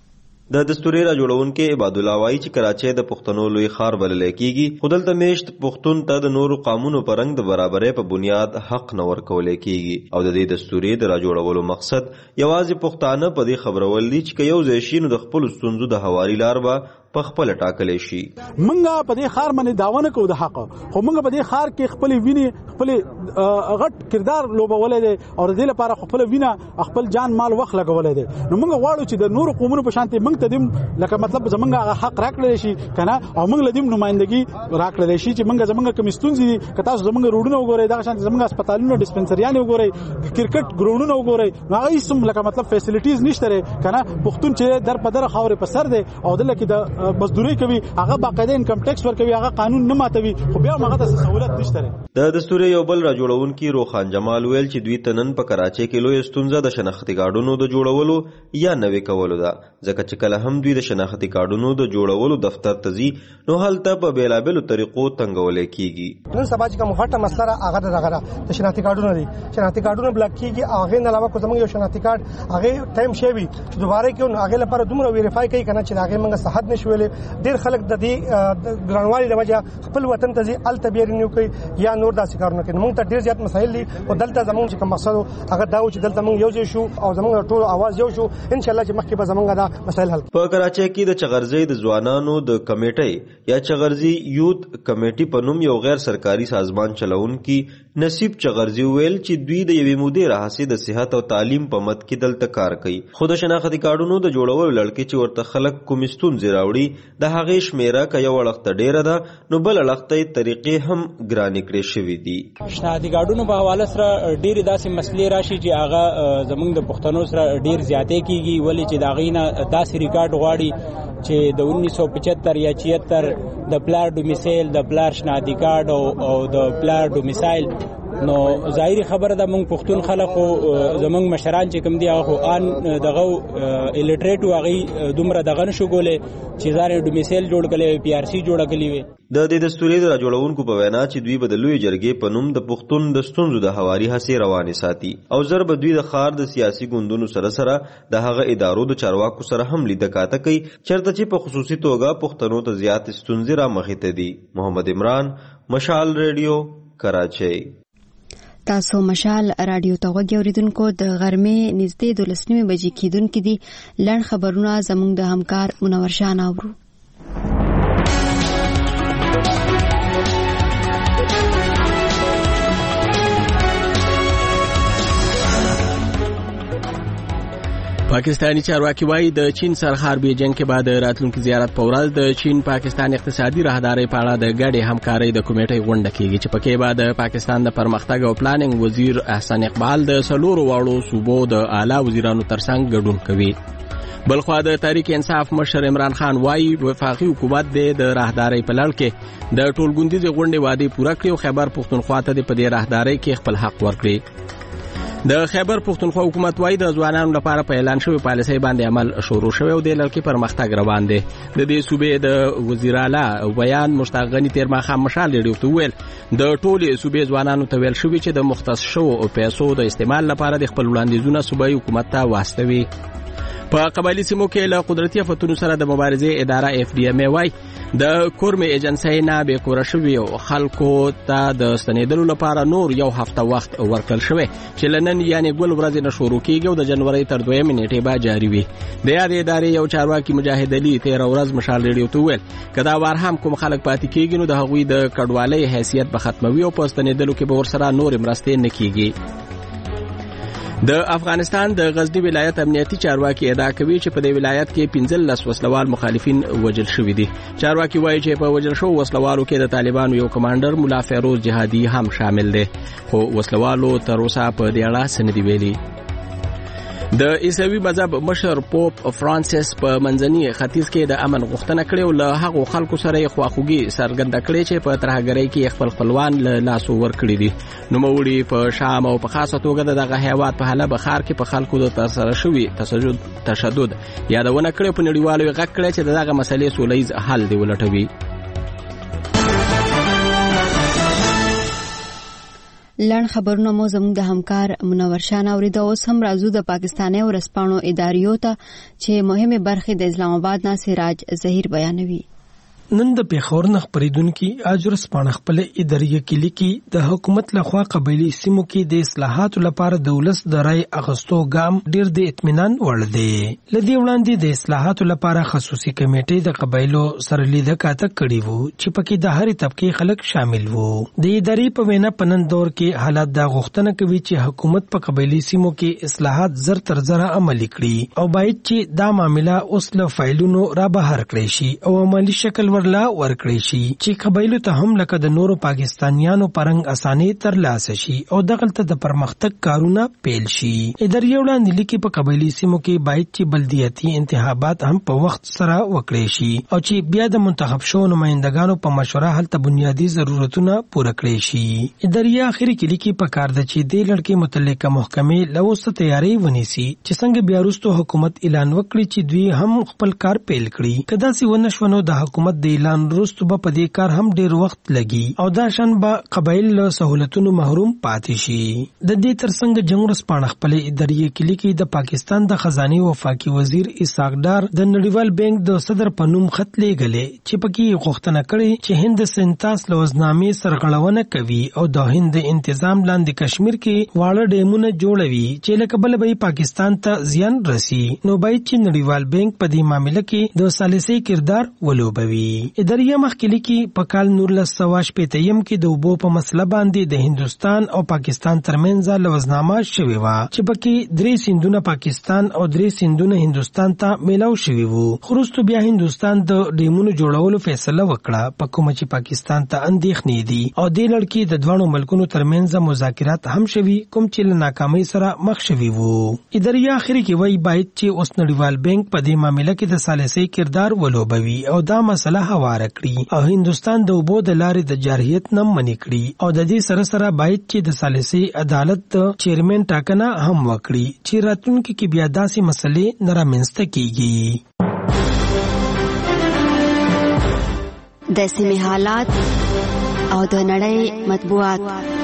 د دستوري را جوړونکو عباد الله وايي چې کراچۍ د پښتنو لوی خار بلل کېږي، خو دلته میشت پښتون ته د نورو قانونو په رنګ د برابرۍ په بنیاد حق نه ورکول کېږي او د دې دستوري د را جوړولو مقصد یوازې پښتانه په دې خبرول دي چې یو ځای شي نو د خپل ستونزو د هواري لار به په خپل ټاکلې شي. منګه په دې خار باندې داونه کو د حق، خو منګه په دې خار کې خپل ویني خپل غټ کردار لوبولې دي او د دې لپاره خپل وینه خپل جان مال وخت لګولې دي. نو منګه واړو چې د نورو قومونو په شانتي منګ ته دیم لکه مطلب زمونږه حق راکړل شي کنه او منګ لدیم نمائندګي راکړل شي چې منګه زمونږه کمیستونزي دي کته زمونږه روډونه وګورئ، دا شانتي زمونږه هسپتالونو ډیسپنسریانه وګورئ، کرکټ ګراوندونه وګورئ، هغه هیڅ لکه مطلب فیسیلیټیز نشته کنه. پښتون چې در په در خاورې په سر دي او دلته کې د مزدوري کوي، هغه باقاعده انکم ټیکس ورکوي، هغه قانون نه ماتوي، خو بیا هغه د سہولت نشته. د دستور یو بل را جوړونکي روخان جمال ویل چې دوی تنن په کراچۍ کې لوی ستونزه د شناختی کارډونو د جوړولو یا نوې کولو ده، ځکه چې کله هم دوی د شناختی کارډونو د جوړولو دفتر ته ځي نو هلته په بیلابلو طریقو تنګول کیږي. نن سبا چې کوم هټه مسله هغه دغه د شناختی کارډونو دي، شناختی کارډونو بلاک کیږي، هغه نه علاوه کوم یو شناختی کارت هغه ټایم شوی چې دوباره کې هغه لپاره دومره ویریفای کوي کنه چې هغه موږ صحت نشولې. ډیر خلک د دې ګرانوالي د وجه خپل وطن ته ځي الته بیا رینیو کوي یا نور داسې کارونه کوي. موږ ته ډیر زیات مسایل دي او دلته زموږ چې کوم مقصد هغه دا و چې دلته موږ یو ځای شو او زموږ ټول आवाज یو شو، ان شاء الله چې مخکې به زموږ دا مسایل حل. په کراچۍ کې د چغرزي د ځوانانو د کمیټې یا چغرزي یوت کمیټې په نوم یو غیر سرکاري سازمان چلونکي نصیب چغرزي ویل چې دوی د یوې مودې راهسي د صحت او تعلیم په مد کې دلته کار کوي، خو د شناختی کارډونو د جوړولو لړکې چې ورته خلک کومستون زیراوړي د هغې شمیره که یو وړخته ډیره ده نو بل وړخته طریقې هم ګرانې کړې شوې دي. شناختی کارډونو په حواله سره ډېرې داسې مسلې راشي چې هغه زموږ د پښتنو سره ډېر زیاتې کیږي، ولې چې د هغې نه داسې ریکارډ غواړي چې د 1975 یا 76 د پلار ډومیسایل، د پلار شناختی کارډ او د پلار ډومیسایل نو ظاهري خبره ده مونږ پښتون خلک او زمونږ مشران چې کوم دي هغه ان دغه الټریټ واغی دومره دغه نشو ګولې چې ځان ډومیسایل جوړ کړي پی آر سی جوړ کړي وي. د دې دستوري د راجوړونکو په وینا چې دوی به د لوی جرګې په نوم د پښتون د ستونزو د هواري هڅې روانې ساتي او زر به دوی د ښار د سیاسي ګوندونو سره د هغه ادارو د چارواکو سره هم لیده کاته کوي چېرته چې په خصوصي توګه پښتنو ته زیات ستونزې را مخې ته دي. محمد عمران، مشال ریډیو، کراچۍ. تاسو مشال رادیو ته غوږی اوریدونکو د غرمې نږدې 12 بجې کېدونکې دي. لړ خبرونه زموږ د همکار منور شاه اورو. پاکستانی چارواکي وايي د چین سره حربي جنگ کې بعد راتلونکي زیارت په ورځ د چین پاکستان اقتصادي راهداري په اړه د ګډې همکارۍ د کمیټې غونډه کیږي چې پکې بعد پاکستان د پرمختګ او پلانینګ وزیر احسان اقبال د سلورو واړو صوبو د اعلی وزیرانو ترڅنګ ګډون کوي. بلخوا د تحریک انصاف مشر عمران خان وايي وفاقي حکومت د راهداري په لړ کې د ټولګوندیز غونډې وعده پوره کړې او خیبر پښتونخوا ته د پدې راهداري کې خپل حق ورکړي. د خیبر پښتونخوا حکومت وايي د ځوانانو لپاره په اعلان شوی پالیسۍ باندې عمل شروع شوی او د لړ کې پرمختګ روان دی. د دې صوبې د وزیر اعلی بیان مشتاق غنی تیر ماښام مشال ریډیو ته ویل د ټولې صوبې ځوانانو ته ویل شوی چې د مختص شوو پیسو د استعمال لپاره د خپل وړاندیزونه صوبایي حکومت ته واستوي. په قبایلی سیمو کې له قدرتي آفتونو سره د مبارزې اداره اف ډي ام وايي د کورمې ایجنسۍ نه به کور شوی خلکو ته د ستنیدلو لپاره نور یو هفته وخت ورکړل شوی چې لنن یعنی ګل ورځ نه شروع کیږي او د جنوري تر 2 نیټې به جاری وي. د یادې ادارې یو چارواکي مجاهد علي 13 ورځ مشال ریډیو ته ویل کدا وار هم کوم خلک پاتې کیږي نو د هغوی د کډوالۍ حیثیت به ختموي او په ستنیدلو کې به ورسره نور مرستې نه کیږي. د افغانستان د غزنی ولایت امنیتي چارواکي ادعا کوي چې په دې ولایت کې 15 وسلوال مخالفین وژل شوي دي. چارواکي وایي چې په وژل شو وسلوالو کې د طالبانو یو کمانډر مولا فیروز جهادي هم شامل دی خو وسلوالو تر اوسه په دې اړه څه نه دي ویلي. د عیسوي مذهب مشر پوپ فرانسیس په منځني ختیځ کې د امن غوښتنه کړې او له هغو خلکو سره یې خواخوږي څرګنده کړې چې په ترهګرۍ کې خپل خپلوان له لاسو ورکړي دي. نوموړي په شام او په خاصه توګه دغه هیواد په حلب ښار کې په خلکو د ترسره شوي تشدد یادونه کړې په نړیوالو غږ کړی چې دغه مسلې سولیز حل دی ولټوي. لړ خبرونه مو زموږ د همکار منور شاه اورېده. اوس هم راځو د پاکستاني ورځپاڼو اداریو ته چې مهمه برخه د اسلام آباد نه سراج ظهیر بیانوي. نن د پیښور نه خبرېدونکي اجرس پاڼه خپل اداریه کې لیکي د حکومت لخوا قبایلی سیمو کې د اصلاحاتو لپاره د ولس د رای اغستو ګام ډیر د اطمینان وړ دی. لدی وړاندې د اصلاحاتو لپاره خصوصي کمیټې د قبایلو سره لیده کاته کړي وو چې پکې د هرې طبقه خلک شامل وو. د ادارې په وینا په نن دور کې حالات دا غوښتنه کوي چې حکومت په قبایلی سیمو کې اصلاحات زر تر زره عملي کړي او باید چې دا معاملې اوس له فایلونو را بهر کړي شي او عملی شکل لا ورکړی شي چې قبایلو ته هم لکه د نورو پاکستانیانو پرنګ اساني تر لاسه شي او دغلته د پرمختګ کارونه پیل شي. ادارې وړاندې لیکي په قبایلی سیمو کې باید چې بلدیاتي انتخابات هم په وخت سره وکړي شي او چې بیا د منتخب شو نمائندګانو په مشوره هلته بنیادی ضرورتونه پوره کړي شي. ادارې اخري کې لیکي په کار د چې د لړکې متعلقه محکمې لوسته تیاری ونیسي چې څنګه بیا وروسته حکومت اعلان وکړي چې دوی هم خپل کار پیل کړي. کدا سی ونشونو د حکومت د اعلان وروسته به په دې کار هم ډیر وخت لګي او دا شان به قبایل له سہولتونو محروم پاتې شي. د دې ترڅنګ جمهور سپانه خپل ادارې کې لیکي د پاکستان د خزانه وفاقي وزیر اسحاق ډار د نړیوال بانک د صدر په نوم خط لیږلی چې پکې غوښتنه کړې چې هند سنتاس لوزنامې سرغړونه کوي او د هند انتظام لاندې کشمیر کې واړه ډیمونه جوړوي چې لکه بل به پاکستان ته زیان رسی نو باید چې نړیوال بانک په دې معاملې کې د ثالثي کردار ولوبوي. ادارې مخکې لیکي په کال 1985 کې د اوبو په مسله باندې د هندستان او پاکستان ترمنځ لوزنامه شوې و چې پکې 3 سیندونه پاکستان او 3 سیندونه هندستان ته میلاو شوي وو. خو بیا هندستان د ډیمونو جوړولو فیصله وکړه په کومه چې پاکستان ته اندېښنې دي او د لړکې د دوه ملکونو ترمنځ مذاکرات هم شوي کوم چې له ناکامۍ سره مخ شوي وو. ادارې اخري کې وایي باید چې اوس نړیوال بانک په دې معاملې کې د ثالثي کردار ولوبوي او دا مسله حوصله هواره کړي او هندستان د اوبو د لارې د جارحیت نه منې کړي او د دې سره باید چې د ثالثي عدالت د چیرمن ټاکنه هم وکړي چې راتلونکي کې بیا داسې مسلې نه رامنځته کیږي. د سیمې حالات او د نړۍ مطبوعات.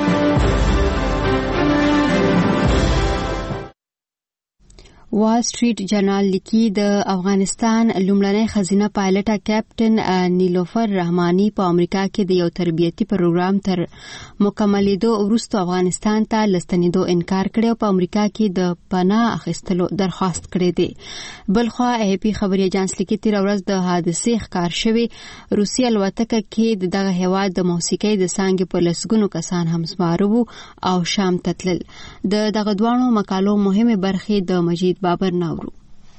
وال سټریټ جرنال لیکي د افغانستان لومړنۍ خزینه پایلټه کیپټن نیلوفر رحماني په امریکا کې د یو تربیتي پروګرام تر مکملېدو وروسته افغانستان ته لستنېدو انکار کړی او په امریکا کې د پناه اخیستلو درخواست کړی دی. بلخوا AP خبري اجانس لیکي تیر ورځ د حادثې ښکار شوی روسي الوتکه کې دغه هیواد د موسیقۍ د څانګې په لسګونو کسان هم سپاره وو او شام ته تلل. دغه دوانو مقالو مهمه برخې د مجید بابر ناورو.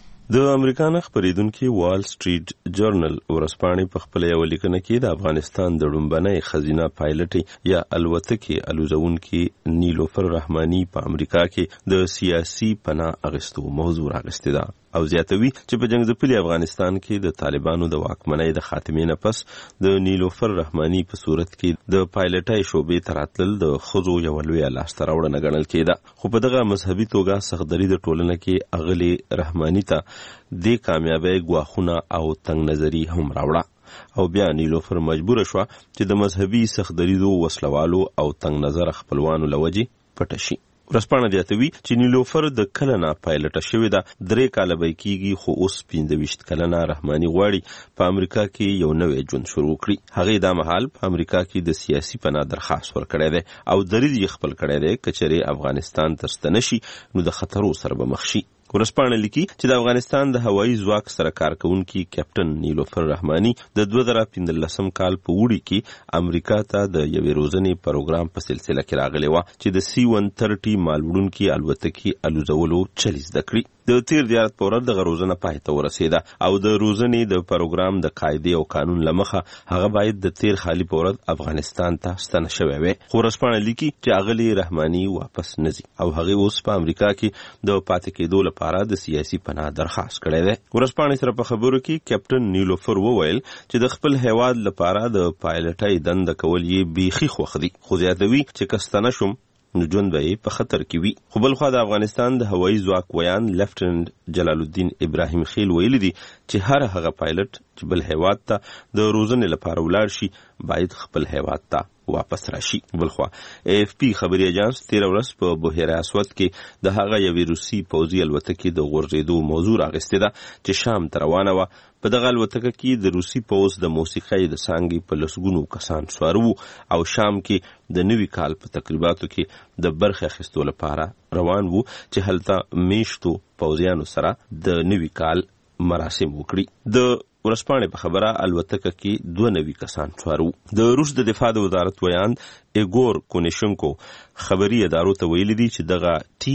د امریکا نه خبرېدونکي وال سټریټ جرنل ورځپاڼې په خپل یو لیکنه کې د افغانستان د لومړنۍ خزینه پایلټي یا الوتکې الوزونکي نیلوفر رحماني په امریکا کې د سیاسي پناه اخیستو موضوع راغستې ده او زیاتوي چې په جنگ ځپلي افغانستان کې د طالبانو د واکمنۍ د خاتمې نه پس د نیلوفر رحماني په صورت کې د پایلټۍ شعبې ته راتلل د ښځو یوه لویه لاسته راوړنه ګڼل کېده. خو په دغه مذهبي توګه سختدري د ټولنه کې اغلي رحماني ته د کامیابی ګواښونه او تنګ نظري هم راوړه او بیا نیلوفر مجبور شو چې د مذهبي سختدریدو وسلوالو او تنګ نظر خپلوانو لوجي پټ شي. ورځپاڼه زیاتوي چې نیلوفر د کله نه پایلټه شوې ده 3 کاله به کېږي خو اوس 25 کلنه رحماني غواړي په امریکا کې یو نوی ژوند شروع کړي. هغې دا مهال په امریکا کې د سیاسي پناه درخواست ورکړی دی او دریځ یې خپل کړی دی که چېرې افغانستان ته ستنه شي نو د خطرو سره به مخ شي. ورځپاڼه لیکي چې د افغانستان د هوایي ځواک سره کار کوونکي کیپټن نیلوفر رحماني د 2015 کال په وړي کې امریکا ته د یوې روزنې پروګرام په سلسله کې راغلی و چې د C-130 مالوړونکي الوتکې الوزولو چل زده کړي. د تیر دیارت په ورځ د روزنه پای ته ورسېده او د روزنې د پروګرام د قاعدې او قانون لمخه هغه باید د تیر خالي په ورځ افغانستان ته ستنه شوی وي. خو ورځپاڼه لیکي چې اغلی رحماني واپس نځي او هغه اوس په امریکا کې د پاتې کېدو لپاره د سیاسي پناه درخواست کړی دی. ورځپاڼې سره په خبرو کې کیپټن نیلوفر وویل چې د خپل هیواد لپاره د پایلټۍ دنده کول یې بیخي خوښ دي خو زیاتوي چې که ستنه شم نو ژوند به یې په خطر کې وي. خو بلخوا د افغانستان د هوایي ځواک ویان لیفټننټ جلال الدین ابراهیم خیل ویلي دي چې هر هغه پایلټ چې بل هیواد ته د روزنې لپاره ولاړ شي باید خپل هیواد ته واپس راشي. بلخوا AFP خبري اجانس 13 ورځ په بحیره اسود کې د هغه یوې روسي پوځي الوتکې د غورځېدو موضوع راغستې ده چې شام ته روانه وه. په دغه الوتکه کې د روسي پوځ د موسیقۍ د څانګې په لسګونو کسان سوار وو او شام کې د نوي کال په تقریباتو کې د برخې اخیستو لپاره روان وو چې هلته میشتو پوځیانو سره د نوي کال مراسم وکړي. د ورځپاڼې په خبره الوتکه کې 2 نوي کسان سوار وو. د روس د دفاع د وزارت ویان ایګور کونیشنکو خبري ادارو ته ویلي دي چې دغه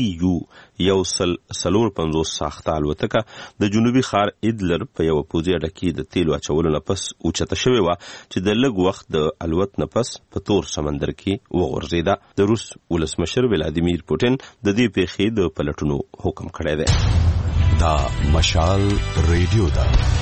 TU-150 ساخته الوتکه د جنوبي ښار ایدلر په یو پوځي اډه کې د تیلو اچولو نه پس اوچته شوې وه چې د لږ وخت د الوت نه پس په تور سمندر کې وغورځېده. د روس ولسمشر ولادیمیر پوټین د دې پیښې د پلټونو حکم کړی دی. دا مشال ریډیو ده.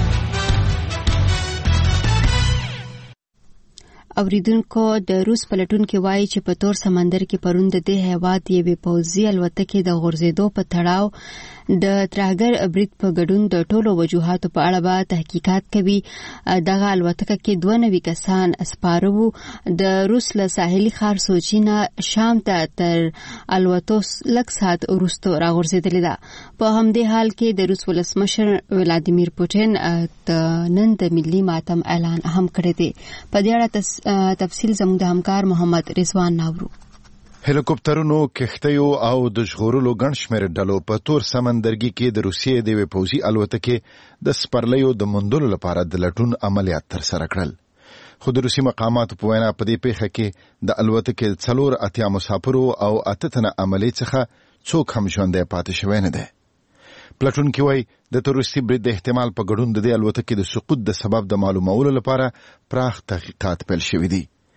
اوریدونکو د روس پلټونکو وایي چې په تور سمندر کې پرون د دې هیواد یوې پوځي الوتکې د غورځېدو په تړاو د ترهګر برید په ګډون د ټولو وجوهاتو په اړه به تحقیقات کوي. دغه الوتکه کې 2 نوي کسان سپاره وو. د روس له ساحلي ښار سوچي نه شام ته تر الوتو لږ ساعت وروسته راغورځېدلې ده. په همدې حال کې د روس ولسمشر ولادیمیر پوټین نن د ملي ماتم اعلان هم کړی دی. په دې اړه تفصیل زموږ د همکار محمد رضوان ناورو. هلیکوپټرونو، کښتیو او د ژغورلو ګڼ شمېر ډلو په تور سمندرګي کې د روسیې د یوې پوځي الوتکې د سپرلیو د موندلو لپاره د لټون عملیات ترسره کړل. خو د روسي مقاماتو په وینا په دې پیښه کې د الوتکې 4 مسافرو او 8 تنه عملې څخه څوک هم ژوندی پاتې شوی نه دی. پلټونکي وایي د تروریستي برید د احتمال په ګډون د دې الوتکې د سقوط د سبب د معلومولو لپاره پراخ تحقیقات پیل شوي دي.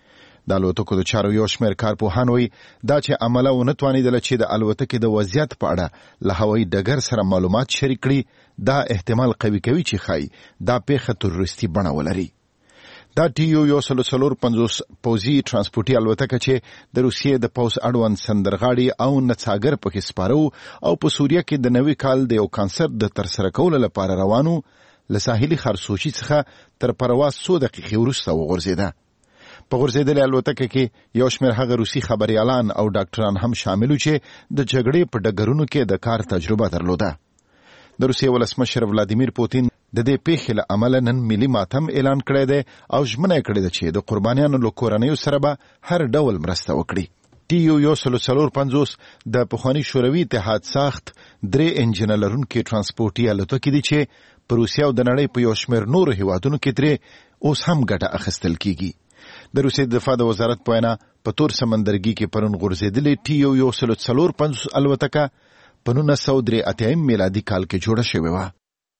د الوتکو د چارو یو شمېر کارپوهان وایي دا چې عمله ونه توانېدله چې د الوتکې د وضعیت په اړه له هوایي ډګر سره معلومات شریک کړي دا احتمال قوي کوي چې ښایي دا پیښه تروریستي بڼه ولري. دا TU-150 پوځي ترانسپورټي الوتکه چې د روسیې د پوځ اړوند سندرغاړي او نڅاګر پکې سپاره او په سوریه کې د نوي کال د یو کنسرت د ترسره کولو لپاره روانو له ساحلي خرسوشي څخه تر پرواز 100 دقیقې وروسته وغورځېده. په غورځېدلې الوتکه کې یو شمېر هغه روسي خبريالان او ډاکټران هم شامل وو چې د جګړې په ډګرونو کې د کار تجربه درلوده. د روسیې ولسمشر ولادیمیر پوتین د دې پیښې له امله نن ملي ماتم اعلان کړی دی او ژمنه یې کړې ده چې د قربانیانو له کورنیو سره به هر ډول مرسته وکړي. TU-150 د پخواني شوروي اتحاد ساخت 3 انجن لرونکي ترانسپورټي الوتکې دي چې په روسیه او د نړۍ په یو شمېر نورو هیوادونو کې ترې اوس هم ګټه اخیستل کیږي. د روسیې د دفاع د وزارت په وینا په تور سمندرګي کې پرون غورځېدلې TU-150 الوتکه په 1983 میلادي کال کې جوړه شوې وه.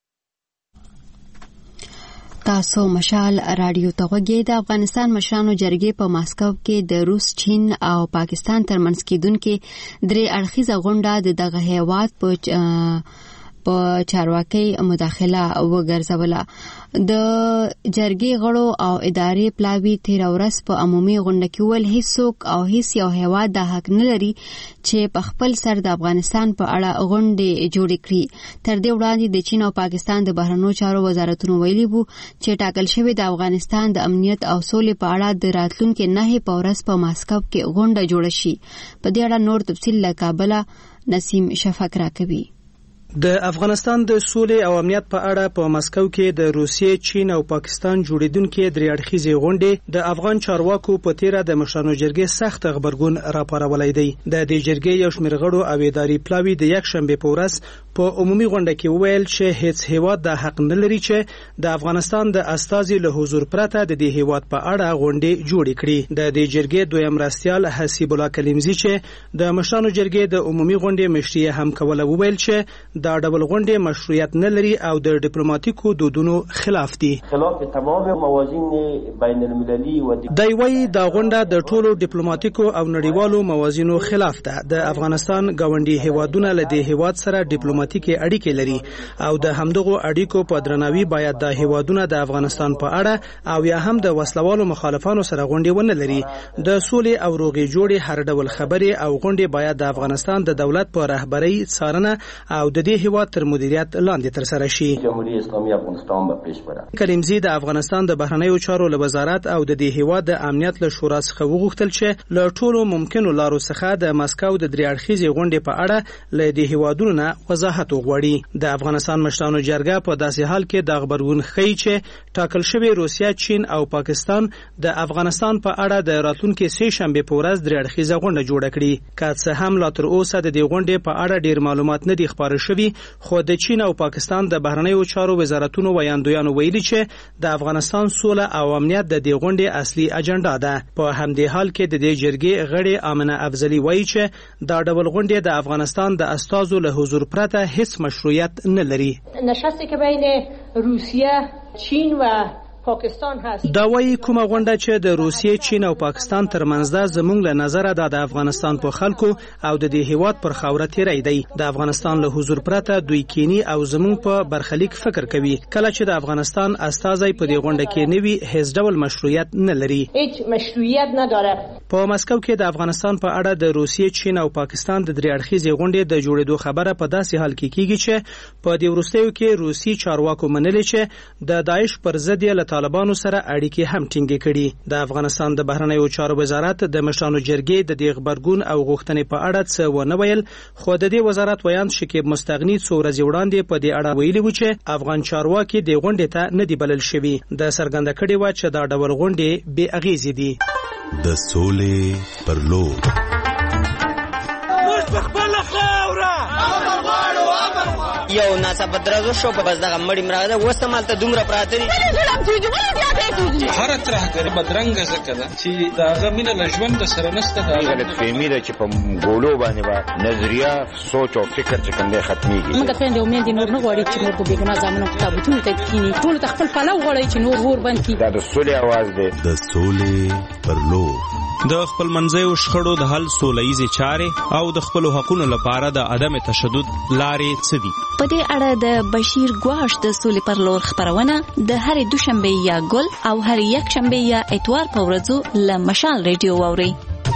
تاسو مشال رادیو ته غوږی. د افغانستان مشرانو جرګې په ماسکو کې د روس، چین او پاکستان ترمنځ کېدونکې 3 اړخیزه غونډه د دغه هیواد په چارواکي مداخله وګرځوله. د جرګې غړو او ادارې پلاوي تیر ورځ په عمومي غونډه کې ول هیڅوک او هیڅ یو هیواد د حق نه لري چې په خپل سر د افغانستان په اړه غونډې جوړې کړي. تر دې وړاندې د چین او پاکستان د بهرنیو چارو وزارتونو ویلي وو چې ټاکل شوی د افغانستان د امنیت او سولې په اړه د راتلونکي 9 په ورځ په ماسکو کې غونډه جوړه شي. په دې اړه نور تفصیل له کابل نسیم شفق راکوي. د افغانستان د سولې او امنیت په اړه په ماسکو کې د روسیې، چین او پاکستان جوړیدونکو 3 اړخیزې غونډې د افغان چارواکو په تیره د مشرانو جرګې سخت خبرګون راپارولای دی. د دې جرګې یو شمېر غړو او ادارې پلاوي د یک شنبه په ورځ په عمومي غونډه کې وویل چې هیڅ هیواد د حق نه لري چې د افغانستان د استازي له حضور پرته د دې هیواد په اړه غونډې جوړې کړي. د دې جرګې دویم راستیال حسیب الله کلیمزی چې د مشرانو جرګې د عمومي غونډې مشري هم کوله وویل چې دا ډول غونډې مشروعیت نه لري او د ډیپلوماټیکو دودونو خلاف دي. خلاف تمام موازین بین المللي و دی وی دا غونډه د ټولو ډیپلوماټیکو او نړیوالو موازینو خلاف ده. د افغانستان غونډي هیوادونه له دې هیواد سره ډیپلوماټیکي اړیکې لري او د همدغو اړیکو په درناوي باید د هیوادونه د افغانستان په اړه او یا هم د وسلوالو مخالفانو سره غونډې ونه لري. د سولې او روغې جوړې هر ډول خبرې او غونډې باید د افغانستان د دولت په رهبرۍ څارنه او د دې هیواد تر مدیریت لاندې تر سره شي. جمهوریت اسلامی افغانستان به پیش بره. کریمزی د افغانستان د بهرنیو چارو له وزارت او د دې هیواد د امنیت له شورا څخه وغوښتل چې له ټولو ممکنو لارو څخه د ماسکو د 3 اړخیزې غونډې په اړه له دې هیوادونو نه وضاحت وغواړي. د افغانستان مشرانو جرګه په داسې حال کې د خبرګون ښیي چې ټاکل شوی روسیا، چین او پاکستان د افغانستان په اړه د راتلونکي 3 شنبه په ورځ 3 اړخیزه غونډه جوړه کړي. که څه هم لا تر اوسه د دې غونډې په اړه ډیر معلومات نه دي خبر شوي، خو د چین او پاکستان د بهرنیو چارو وزارتونو ویاندویانو ویلي چې د افغانستان سوله او امنیت د دې غونډې اصلي اجنډا ده. په همدې حال کې د دې جرګې غړي آمنه افضلی وایي چې دا ډول غونډې د افغانستان د استازو له حضور پرته هیڅ مشروعیت نه لري. نشستی که بین روسیه، چین و پاکستان هست. دا وایي کومه غونډه چې د روسیې، چین او پاکستان ترمنځ ده زموږ له نظره د افغانستان په خلکو او د دې هیواد پر خاوره تیری دی. د افغانستان له حضور پرته دوی کینی او زموږ په برخلیک فکر کوي. کله چې د افغانستان استازی په دې غونډه کې نوي هیڅ ډول مشروعیت نه لري. هیڅ مشروعیت نداره. په ماسکو کې د افغانستان په اړه د روسیې، چین او پاکستان د 3 اړخیزې غونډې د جوړېدو خبره په داسې حال کې کیږي چې په دې وروستیو کې روسي چارواکو منلي چې د داعش پر ضد له طالبانو سره اړیکې هم ټینګې کړي. د افغانستان د بهرنیو چارو وزارت د مشرانو جرګې د دې خبرګون او غوښتنې په اړه څه ونه ویل، خو د دې وزارت ویاند شکیب مستغنی څو ورځې وړاندې په دې اړه ویلي و چې افغان چارواکي د غونډې ته نه دی بلل شوي. د څرګنده کړي و چې دا ډول غونډې بې اغیزې دي. د سولې پر لور یو ناڅاپه درز وشو بس دغه مړی مرغه وسمال ته دومره پراته دي هر ترهګر بدرنګ زکه ده چې داغه مینه لژوند سره نسته دا غلط فهمي ده چې په ګولو باندې با نظریه سوچ او فکر چې کوم دی ختميږي موږ ته د امید نور نه غواړي چې نور په بیګنا ځامنو کتابونه ته کینی ټول خپل پلو غواړي چې نور ور باندې دا د سولې आवाज دی د سولې پر لور د خپل منځیو شخړو د حل سولهییزې چارې او د خپل حقوقو لپاره د عدم تشدد لارې څه دي په دې اړه د بشیر ګواش د سولې پر لور خبرونه د هرې دوشنبه یا ګل او هرې یک شنبه یا اتوار په ورځو له مشال ریډیو واورئ.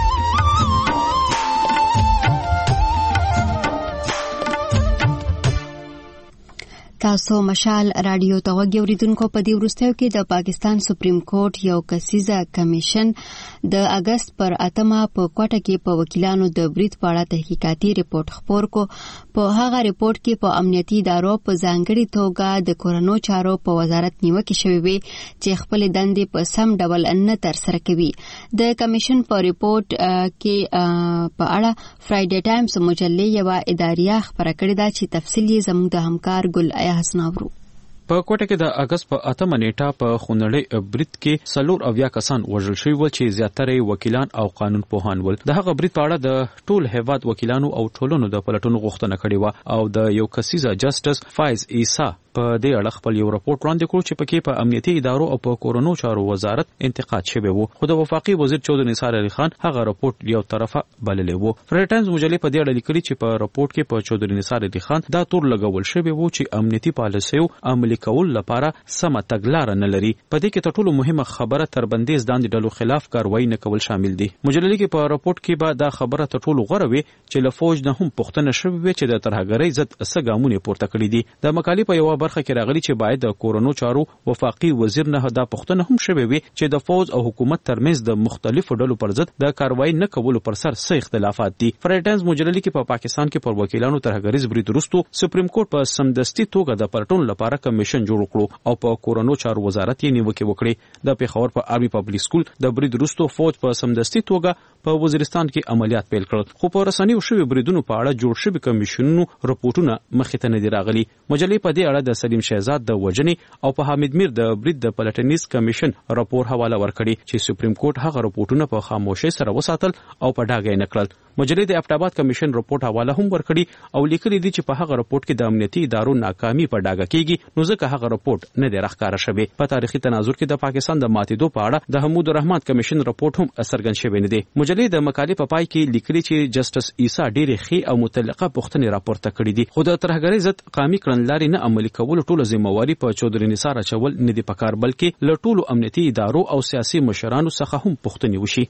تاسو مشال رادیو ته وګورئ. په دې وروستیو کې د پاکستان سپریم کورټ یو کسیزه کمیشن د اگست پر 8 په کوټه کې په وکیلانو د برید په اړه تحقیقاتي ریپورت خپور کو. په هغه ریپورت کې په امنیتي ادارو په ځانګړي توګه د کورونو چارو په وزارت نیوکه شوې وي چې خپل دندې په سم ډول نه تر سره کوي. د کمیشن په ریپورت کې په اړه فرایډے ټایمز مجلې یو اداریه خبره کړې ده چې تفصیل یې زموږ د همکار ګل حسناورو. په کوټه کې د اگست په 8 نیټه په خونړی برید کې 4 کسان وژل شوي ول چې زیاتره وکیلان او قانون پوهان ول. د هغه برید په اړه د ټول هیواد وکیلانو او ټولنو د پلټونو غوښتنه کړې و او د یو کسیزه جسټس فایز عیسی په دې اړه خپل یو راپورټ وړاندې کړ چې پکې په امنیتي ادارو او په کورونو چارو وزارت انتقاد شوی وو. خو د وفاقي وزیر چودري نثار علي خان هغه راپورټ یو طرفه بللی وو. فرایډے ټایمز مجلې په دې اړه لیکلي چې په راپورټ کې په چودري نثار علي خان دا تور لګول شوی وو چې امنیتي پالیسیو عملي کول لپاره سمه تګلارې نه لري. په دې کې تر ټولو مهمه خبره تر بندیز داندې ډلو خلاف کاروایی نه کول شامل دي. مجلې کې په راپورټ کې به دا خبره تر ټولو غوره وي چې له فوج نه هم پوښتنه شوې وي چې د ترهګرۍ ضد څه ګامونه پورته کړي دي. د مقالې په یو برخه کې راغلي چې باید د کورونو چارو وفاقي وزیر نه دا پوښتنه هم شوې وي چې د فوج او حکومت ترمنځ د مختلفو ډلو پر ضد د کاروایی نه کولو پر سر څه اختلافات دي. فرایډے ټایمز مجلې کې په پاکستان کې پر وکیلانو ترهګریز برید وروسته سپریم کورټ په سمدستي توګه د پلټون لپاره کمیشن جوړ کړو او په کورونو چارو وزارت یې نیوکه وکړي. د پیښور په آرمي پبلک سکول د برید وروسته فوج په سمدستي توګه په وزیرستان کې عملیات پیل کړل. خو په رسنیو شوی بریدونو په اړه جوړ شوی کمیشنونو راپورټونه مخې ته نه دي راغلي. مجلې په دې اړه د سلیم شهزاد د وجنې او په حامد میر د برید د پلټنیز کمیشن راپور حواله ورکړي چې سپریم کورټ هغه راپورټونه په خاموشۍ سره وساتل او په ډاګه یې نه کړل. مجلې د افټاباد کمیشن راپورټ حواله هم ورکړي او لیکلي دي چې په هغه راپورټ کې د امنیتي ادارو ناکامي په ډاګه کېږي نو ځکه هغه راپورټ نه دی راښکاره شوی. په تاریخي تناظر کې د پاکستان د ماتېدو په اړه د حمود الرحمن کمیشن راپورټ هم څرګند شوی نه دی. مجلې د مقالې په پای کې لیکلي چې جسټس عیسی ډېرې ښې او متعلقه پوښتنې راپورته کړي دي خو د ترهګرۍ ضد قامي کړنلارې نه عملي کولو ټوله ذمہواري په چودري نثار اچول نه دي پکار بلکې له ټولو امنیتي ادارو او سیاسي مشرانو څخه هم پوښتنې وشي.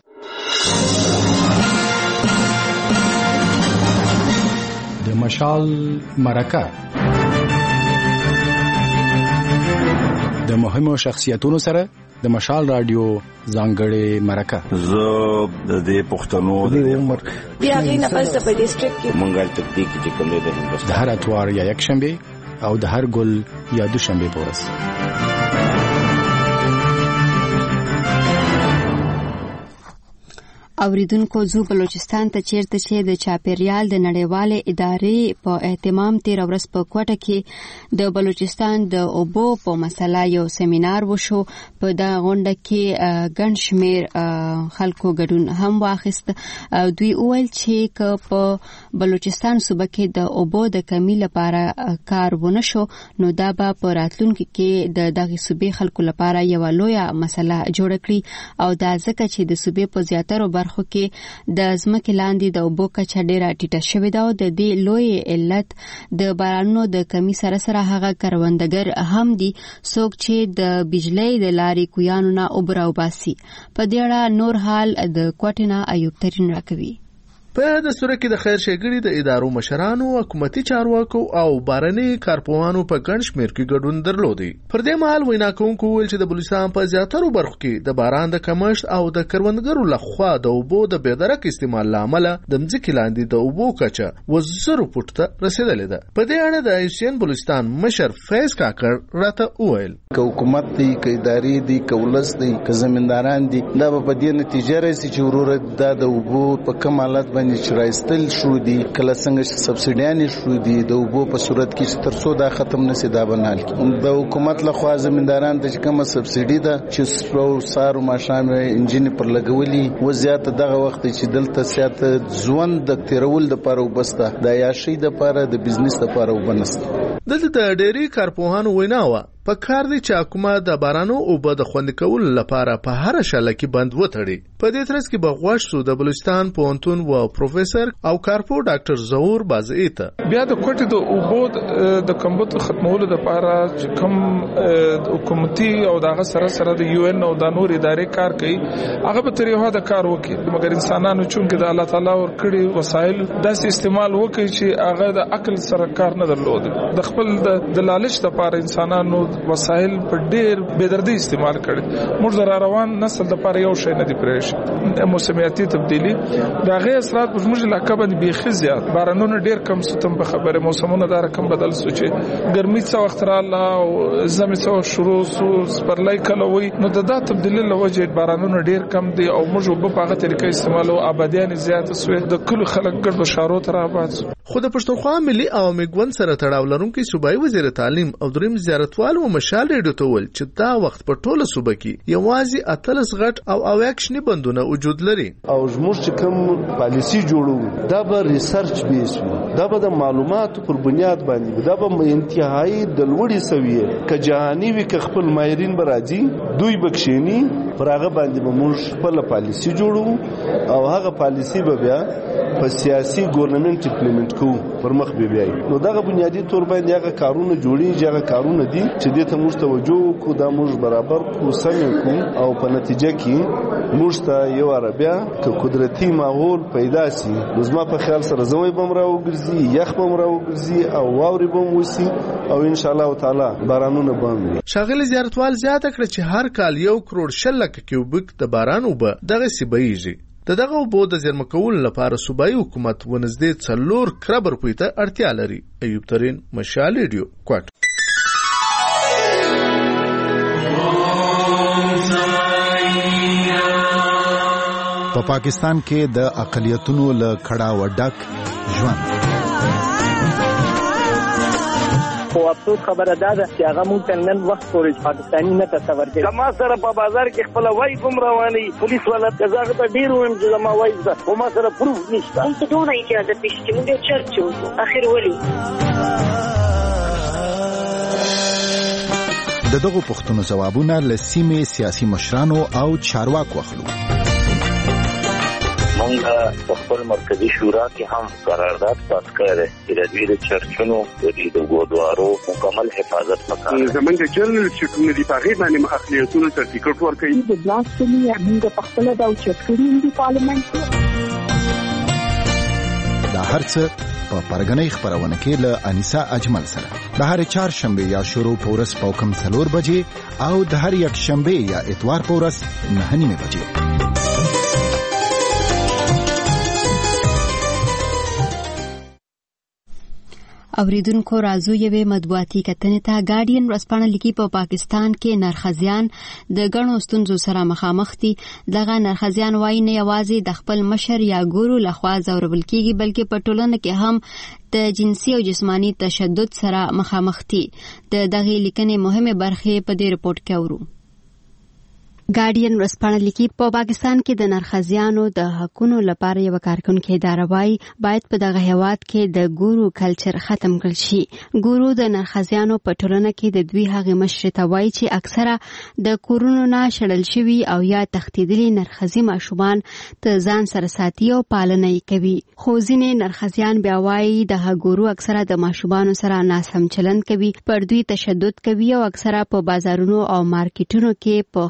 د مشال مرکه د مهمو شخصیتونو سره د مشال رادیو ځانګړې مرکه زه د دې پښتنو د عمر بیا غي نه پس په ډیسټریکټ کې مونږه تطبیق چې کوم دی د هر اتوار یا یک شنبه او د هر ګل یا دوشنبه په ورځ. اوریدونکو زو بلوچستان ته چیرته چې د چاپیریال د نړیوالې ادارې په اهتمام تیر ورځ په کوټه کې د بلوچستان د اوبو په مسله یو سیمینار وشو. په دا غونډه کې ګڼ شمیر خلکو ګډون هم واخیست. دوی وویل چې په بلوچستان صوبه کې د اوبو د کمی لپاره کار ونه شو نو دا به په راتلونکي کې د دغه صوبې خلکو لپاره یو لویه مسله جوړ کړي او دا ځکه چې د صوبې په زیاتره برخو کې د ځمکې لاندې د اوبو کچه ډیره ټیټه شوې ده او د دې لوی علت د بارانونو د کمی سره سره هغه کروندګر هم دي څوک چې د بجلی د لارې کویانو نه اوبه راوباسي. په دې اړه نور حال د کوټې نه ایوب ترین راکوي. په دستور کې د خیر ښېګڼې د ادارو مشرانو، حکومتي چارواکو او بارني کارپوهانو په ګڼ شمېر کې ګډون درلودی. پر دې مهال وینا کوونکو وویل چې د بلوچستان په زیاترو برخو کې د باران د کمښت او د کروندګرو لخوا د اوبو د بېدرک استعمال له امله د مځکې لاندې د اوبو کچه 1000 فوټ ته رسېدلې ده. په دې اړه د ایسین بلوچستان مشر فیض کاکړ راته وویل که حکومت دی، که ادارې دي، که ولس دی، که زمینداران دي، دا به په دې نتیجه راسي چې وروره دا د اوبو په کوم حالت باندې چې رایستل شو دي، کله څنګه چې سبسیډیانې شو دي د اوبو په صورت کې تر څو دا ختم نشي دا بنال د حکومت لخوا زمینداران ته کومه سبسیډي ده چې سارو ماشام انجن پر لګولي و زیات دغه وخت چې دلته سیاته ژوند د تیرول د پاره وبسته د عیاشۍ د پاره د بزنس د پاره وبنست. دلته د ډېری کارپوهانو ویناوه په کار دی چې حکومت د بارانو اوبه د خوندي کولو لپاره په هر شاله کې بند وتړي. په دې ترڅ کې بغواش سو د بلوچستان پوهنتون و پروفیسور او کارپو ډاکټر ظهور بازئی ته بیا د کوټې د اوبو د کمبود ختمولو لپاره چې کوم حکومتي او دغه سره د یو ان او د نور ادارې کار کوي هغه به تر یو حد کار وکړي، مګر انسانانو چې د الله تعالی ور کړی وسایل داسې استعمال وکړي چې هغه د عقل سره کار نه درلود. د خپل د لالچ لپاره انسانانو وسایل په ډېر بېدردي استعمال کړي. موږ د روان نسل لپاره یو شی نه دی پرېښی، موسمیاتي تبدیلی د هغې اثرات پر موږ علاقه باندې بیخي زیات، بارانونه ډېر کم سو. تم په خبره موسمونه دا رقم بدل سو چې ګرمي څه وخت رااله او ژمي څه وخت شروع سو، سپرلی کله وي، نو د دا تبدیلی له وجې بارانونه ډېر کم دي او موږ اوبه په هغه طریقه استعمالو، آبادیانې زیاته سوې، د کلو خلک ګرد ښارو ته راباد سو. خو د پښتونخوا ملي عوامي ګوند سره تړاو لرونکي صوبایي وزیر تعلیم او دریم زیارتوال و مشال ریډیو ته ویل چې دا وخت په ټوله صوبه کې یوازې 18 غټ او 18 بندونه وجود لري او زموږ چې کوم پالیسی جوړو دا به ریسرچ بیس وي، دا به د معلوماتو پر بنیاد باندې، دا به انتهایی د لوړې سویه که جهاني وي که خپل ماهرین به راځي دوی بکشینی پر هغه باندې به موږ خپل پالیسی جوړو او هغه پالیسی به بیا په سیاسي ګورنمنت امپلیمنٹ کوو پر مخ به بیاي. نو دغه بنیادی تور باندې هغه کارونه جوړیږي، هغه کارونه دي چې دې ته موږ توجه وکړو، دا موږ برابر کو سم کو او په نتیجه کې موږ ته یو عربیا که قدرتي ماحول پیدا سي، زما په خیال سره زوی بم راوګرځي، یخ بم راوګرځي او واوري بم وسی او ان شاء الله تعالی بارانونه باندې. شاغل زیارتوال زیاته کړ چې هر کال 1 کروڑ شلک کیوبیک د باران وبه دغه سیبایږي. دغه اوبو د زیرمه کولو لپاره صوبایي حکومت ونږدې 4 کرب روپۍ ته اړتیا لري. ایوب ترین، مشال ریډیو، کوټ. په پاکستان کې د اقلیتونو له کړهو ډک ژوند. خو افسوس خبره ده چې هغه مونږ ته نن وخت پورې پاکستاني نه تصور کوي. زما سره په بازار کې خپل وای کوم رواني پولیس والا ځاګه ته ډیر ویم چې زما وای ده، خو ما سره پروف نشته. مونږ ته ډونه اجازه پېښ چې مونږ چرچ وکړو اخر ولي دغه پښتنو جوابونه له سیمې سیاسي مشرانو او چارواکو اخلو. مونږ په خپل مرکزی شورا کې هم قرارداد پاس کړی چې د دوی د چرچونو د ګودوارو مکمل حفاظت وکړي. زمونږ جنرال سکرټری دی په هغه باندې اخلیتونو سرټیفیکټ ورکړي. د بلاسټمي موږ په خپل د چرچونو دی پارلیمنت دا هرڅه په پرګنۍ خبرونه کې له انیسا اجمل سره د هر چهارشنبه یا شروع پورس پوکم 4 بجې او د هر یک شنبه یا اتوار پورس 9 بجې. اوریدونکو راځو یوې مطبوعاتي کتنې ته. ګارډین ورځپاڼه لیکي په پاکستان کې نرخزیان د ګڼو ستونزو سره مخامخ دي. دغه نرخزیان وایي نه یوازې د خپل مشر یا ګورو لخوا ځورول کیږي بلکې په ټولنه کې هم د جنسي او جسماني تشدد سره مخامخ دي. د دغه لیکنې مهمه برخه په دې رپورت کې اورو. ګارډین ورځپاڼه لیکي په پاکستان کې د نرخزیانو د حقونو لپاره یو کارکونکو اداره وایي باید په دغه هیواد کې د ګورو کلچر ختم کړل شي. ګورو د نرخزیانو په ټولنه کې د دوی هغه مشر ته وایي چې اکثره د کورونو نه شړل شوي او یا تښتېدلي نرخزي ماشومان ته ځان سره ساتي او پالنه یې کوي. خو ځینې نرخزیان بیا وایي د ګورو اکثره د ماشومانو سره ناسم چلند کوي، پر دوی تشدد کوي او اکثره په بازارونو او مارکیټونو کې په خیر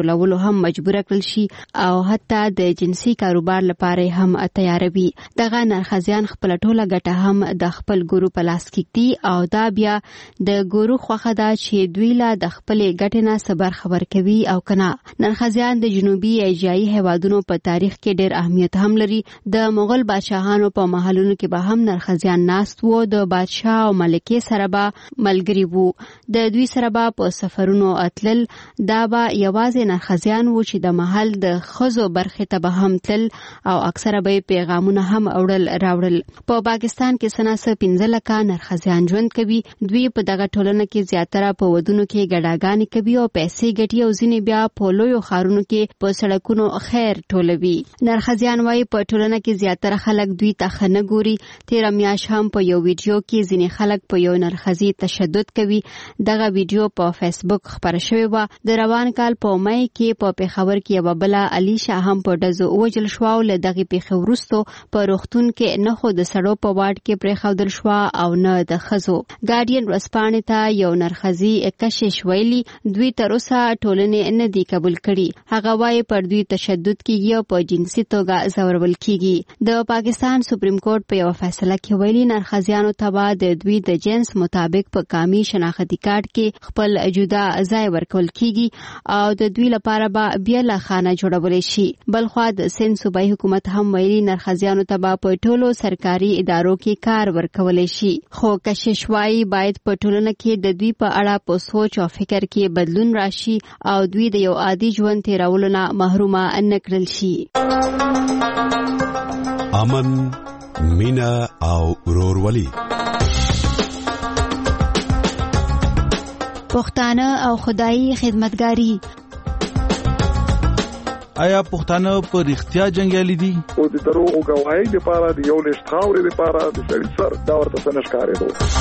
ټولولو هم مجبور کړل شي او حتی د جنسي کاروبار لپاره هم تیاروي. دغه نرخزیان خپل ټوله ګټه هم د خپل ګورو په لاس کې دي او دا بیا د ګورو خوخه ده چې دوی لا د خپل ګټې نه صبر خبر کوي او کنه. نرخزیان د جنوبي ایشیایي هیوادونو په تاریخ کې ډېر اهمیت هم لري. د مغل بادشاهانو په محلونو کې به هم نرخزیان ناست وو. د بادشاه او ملکې سره به ملګری وو. د دوی سره به په سفرونو اتلل. دا به یوازې نرخزیان وو چې د محل د ښځو برخې ته به هم تلل او اکثره به پیغامونه هم اوړل راوړل. په پاکستان کې سناسه 15 لکه نرخزیان ژوند کوي. دوی په دغه ټولنه کې زیاتره په ودونو کې ګډاګانې کوي او پیسې ګټي او ځینې بیا په لویو ښارونو کې په سړکونو خیر ټولوي. نرخزیان وايي په ټولنه کې زیاتره خلک دوی ته ښه نه ګوري. تېره میاشت هم په یو ویډیو کې ځینې خلک په یو نرخزي تشدد کوي. دغه ویډیو په فیسبوک خپره شوې وه. د روان کال په مای کې په پېښور کې یوه بله علیشه هم په ډزو ووژل شوه او له دغې پیښې وروسته په روغتون کې نه خو د سړو په واډ کې پرېښودل شوه او نه د ښځو. ګارډین ورځپاڼې ته یو نرخزي کشش ویلي دوی تر اوسه ټولنې نه دي قبول کړي. هغه وايي پر دوی تشدد کیږي او په جنسي توګه ځورول کیږي. د پاکستان سپریم کورټ په یو فیصله کې ویلي نرخزیانو ته به د دوی د جنس مطابق په قامي شناختي کارت کې خپل جدا ځای ورکول کیږي او د دوی لپاره به بیله خانه جوړول شي. بلخوا د سند صوبایي حکومت هم ویلي نرخزیانو ته به په ټولو سرکاري ادارو کې کار ورکول شي. خو کشش وايي باید په ټولنه کې د دوی په اړه په سوچ او فکر کې بدلون راشي او دوی د یو عادي ژوند تیرولو نه محرومه نه کړل شي. امن، مینا او ورورولي. پښتانه او خدایي خدمتګاری. آیا پښتانه په رښتیا جنگیالي دي؟ او د درو او گواهی لپاره د یو لښت خاورې لپاره د سړي سر دا ورته څه نشکارېدو.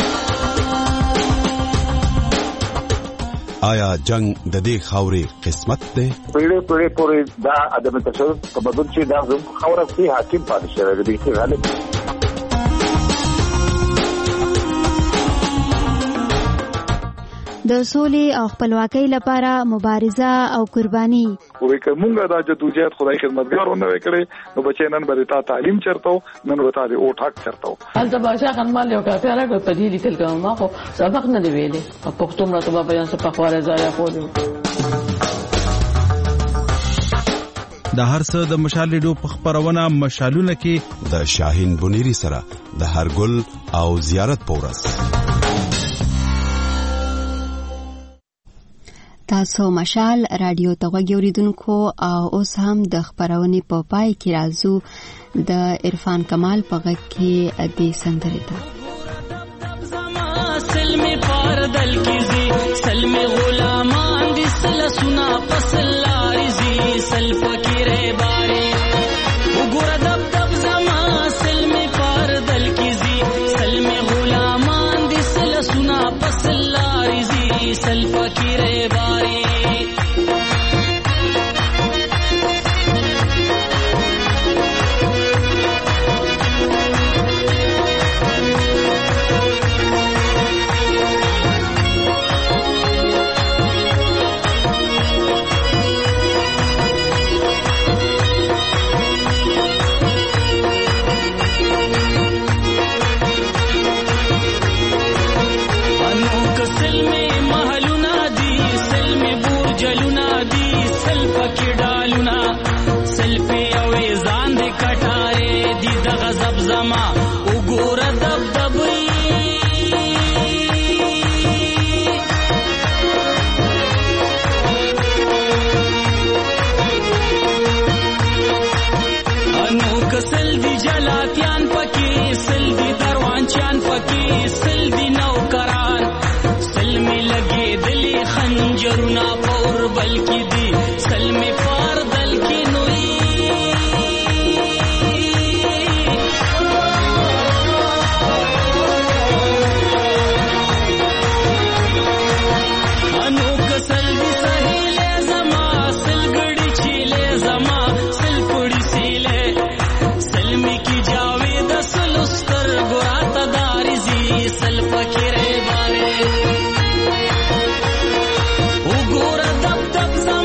آیا جنگ د دې خاورې قسمت دی؟ پیړې پورې دا عدم تشدد په بدل چې دا زموږ خاوره کې حاکم پاتې شوی دی چې غالب د سولې او خپلواکۍ لپاره مبارزه او قرباني. وې کومه دا جدوجہد خدای خدمتګارونه وکړي نو بچي نن به تا تعلیم چرته نن به تا او ټاک چرته. هلته بادشاہ خنمال یو کافي راغی په دې لیکل کوم ما خو سبق نه دی ویلې. پښتو مرته په بیان څه په خواره ځای خوري. د هر څه د مشال لیدو په خبرونه مشالونه کې د شاهین بنيري سره د هرګل او زیارت پورس. تاسو مشال رادیو ته غوږیدونکو او اوس هم د خبرونې په پای کې راځو د عرفان کمال په غږ کې د سندرې ته. سلمي پاردل کیږي سلمي غلامان دي سلسنا پسلارزي سل فقيره باري وګور دب دب زما سلمي پاردل کیږي سلمي غلامان دي سلسنا پسلارزي سل فقيره باري خنجرنا پور بلکی دی سلمی پار دل کی نوری انو کسل دی سہیلے زما سل گڑی چیلے زما سل پڑی سیلے سلمی کی جاوید سلستر گرات دارزی سل فکرے بارے وګوره دب دب زما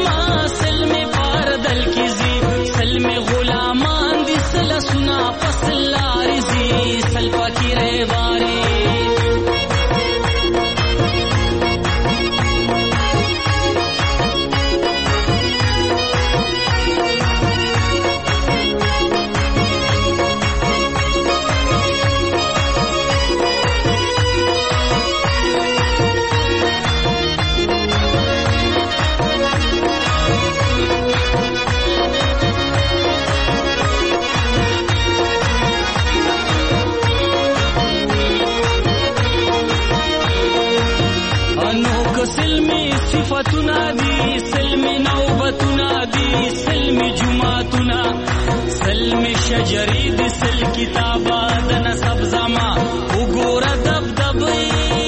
سلمی صفتنا دی سلمی نوبتنا دی سلمی جمعتنا سلمی شجری دی سل کتابا دن سب زما وګور دبدبی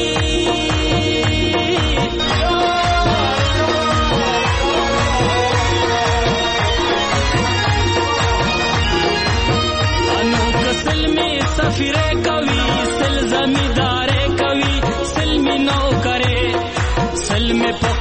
سفیره کوي سل زمیداره کوي سلمی نو کرے سلمی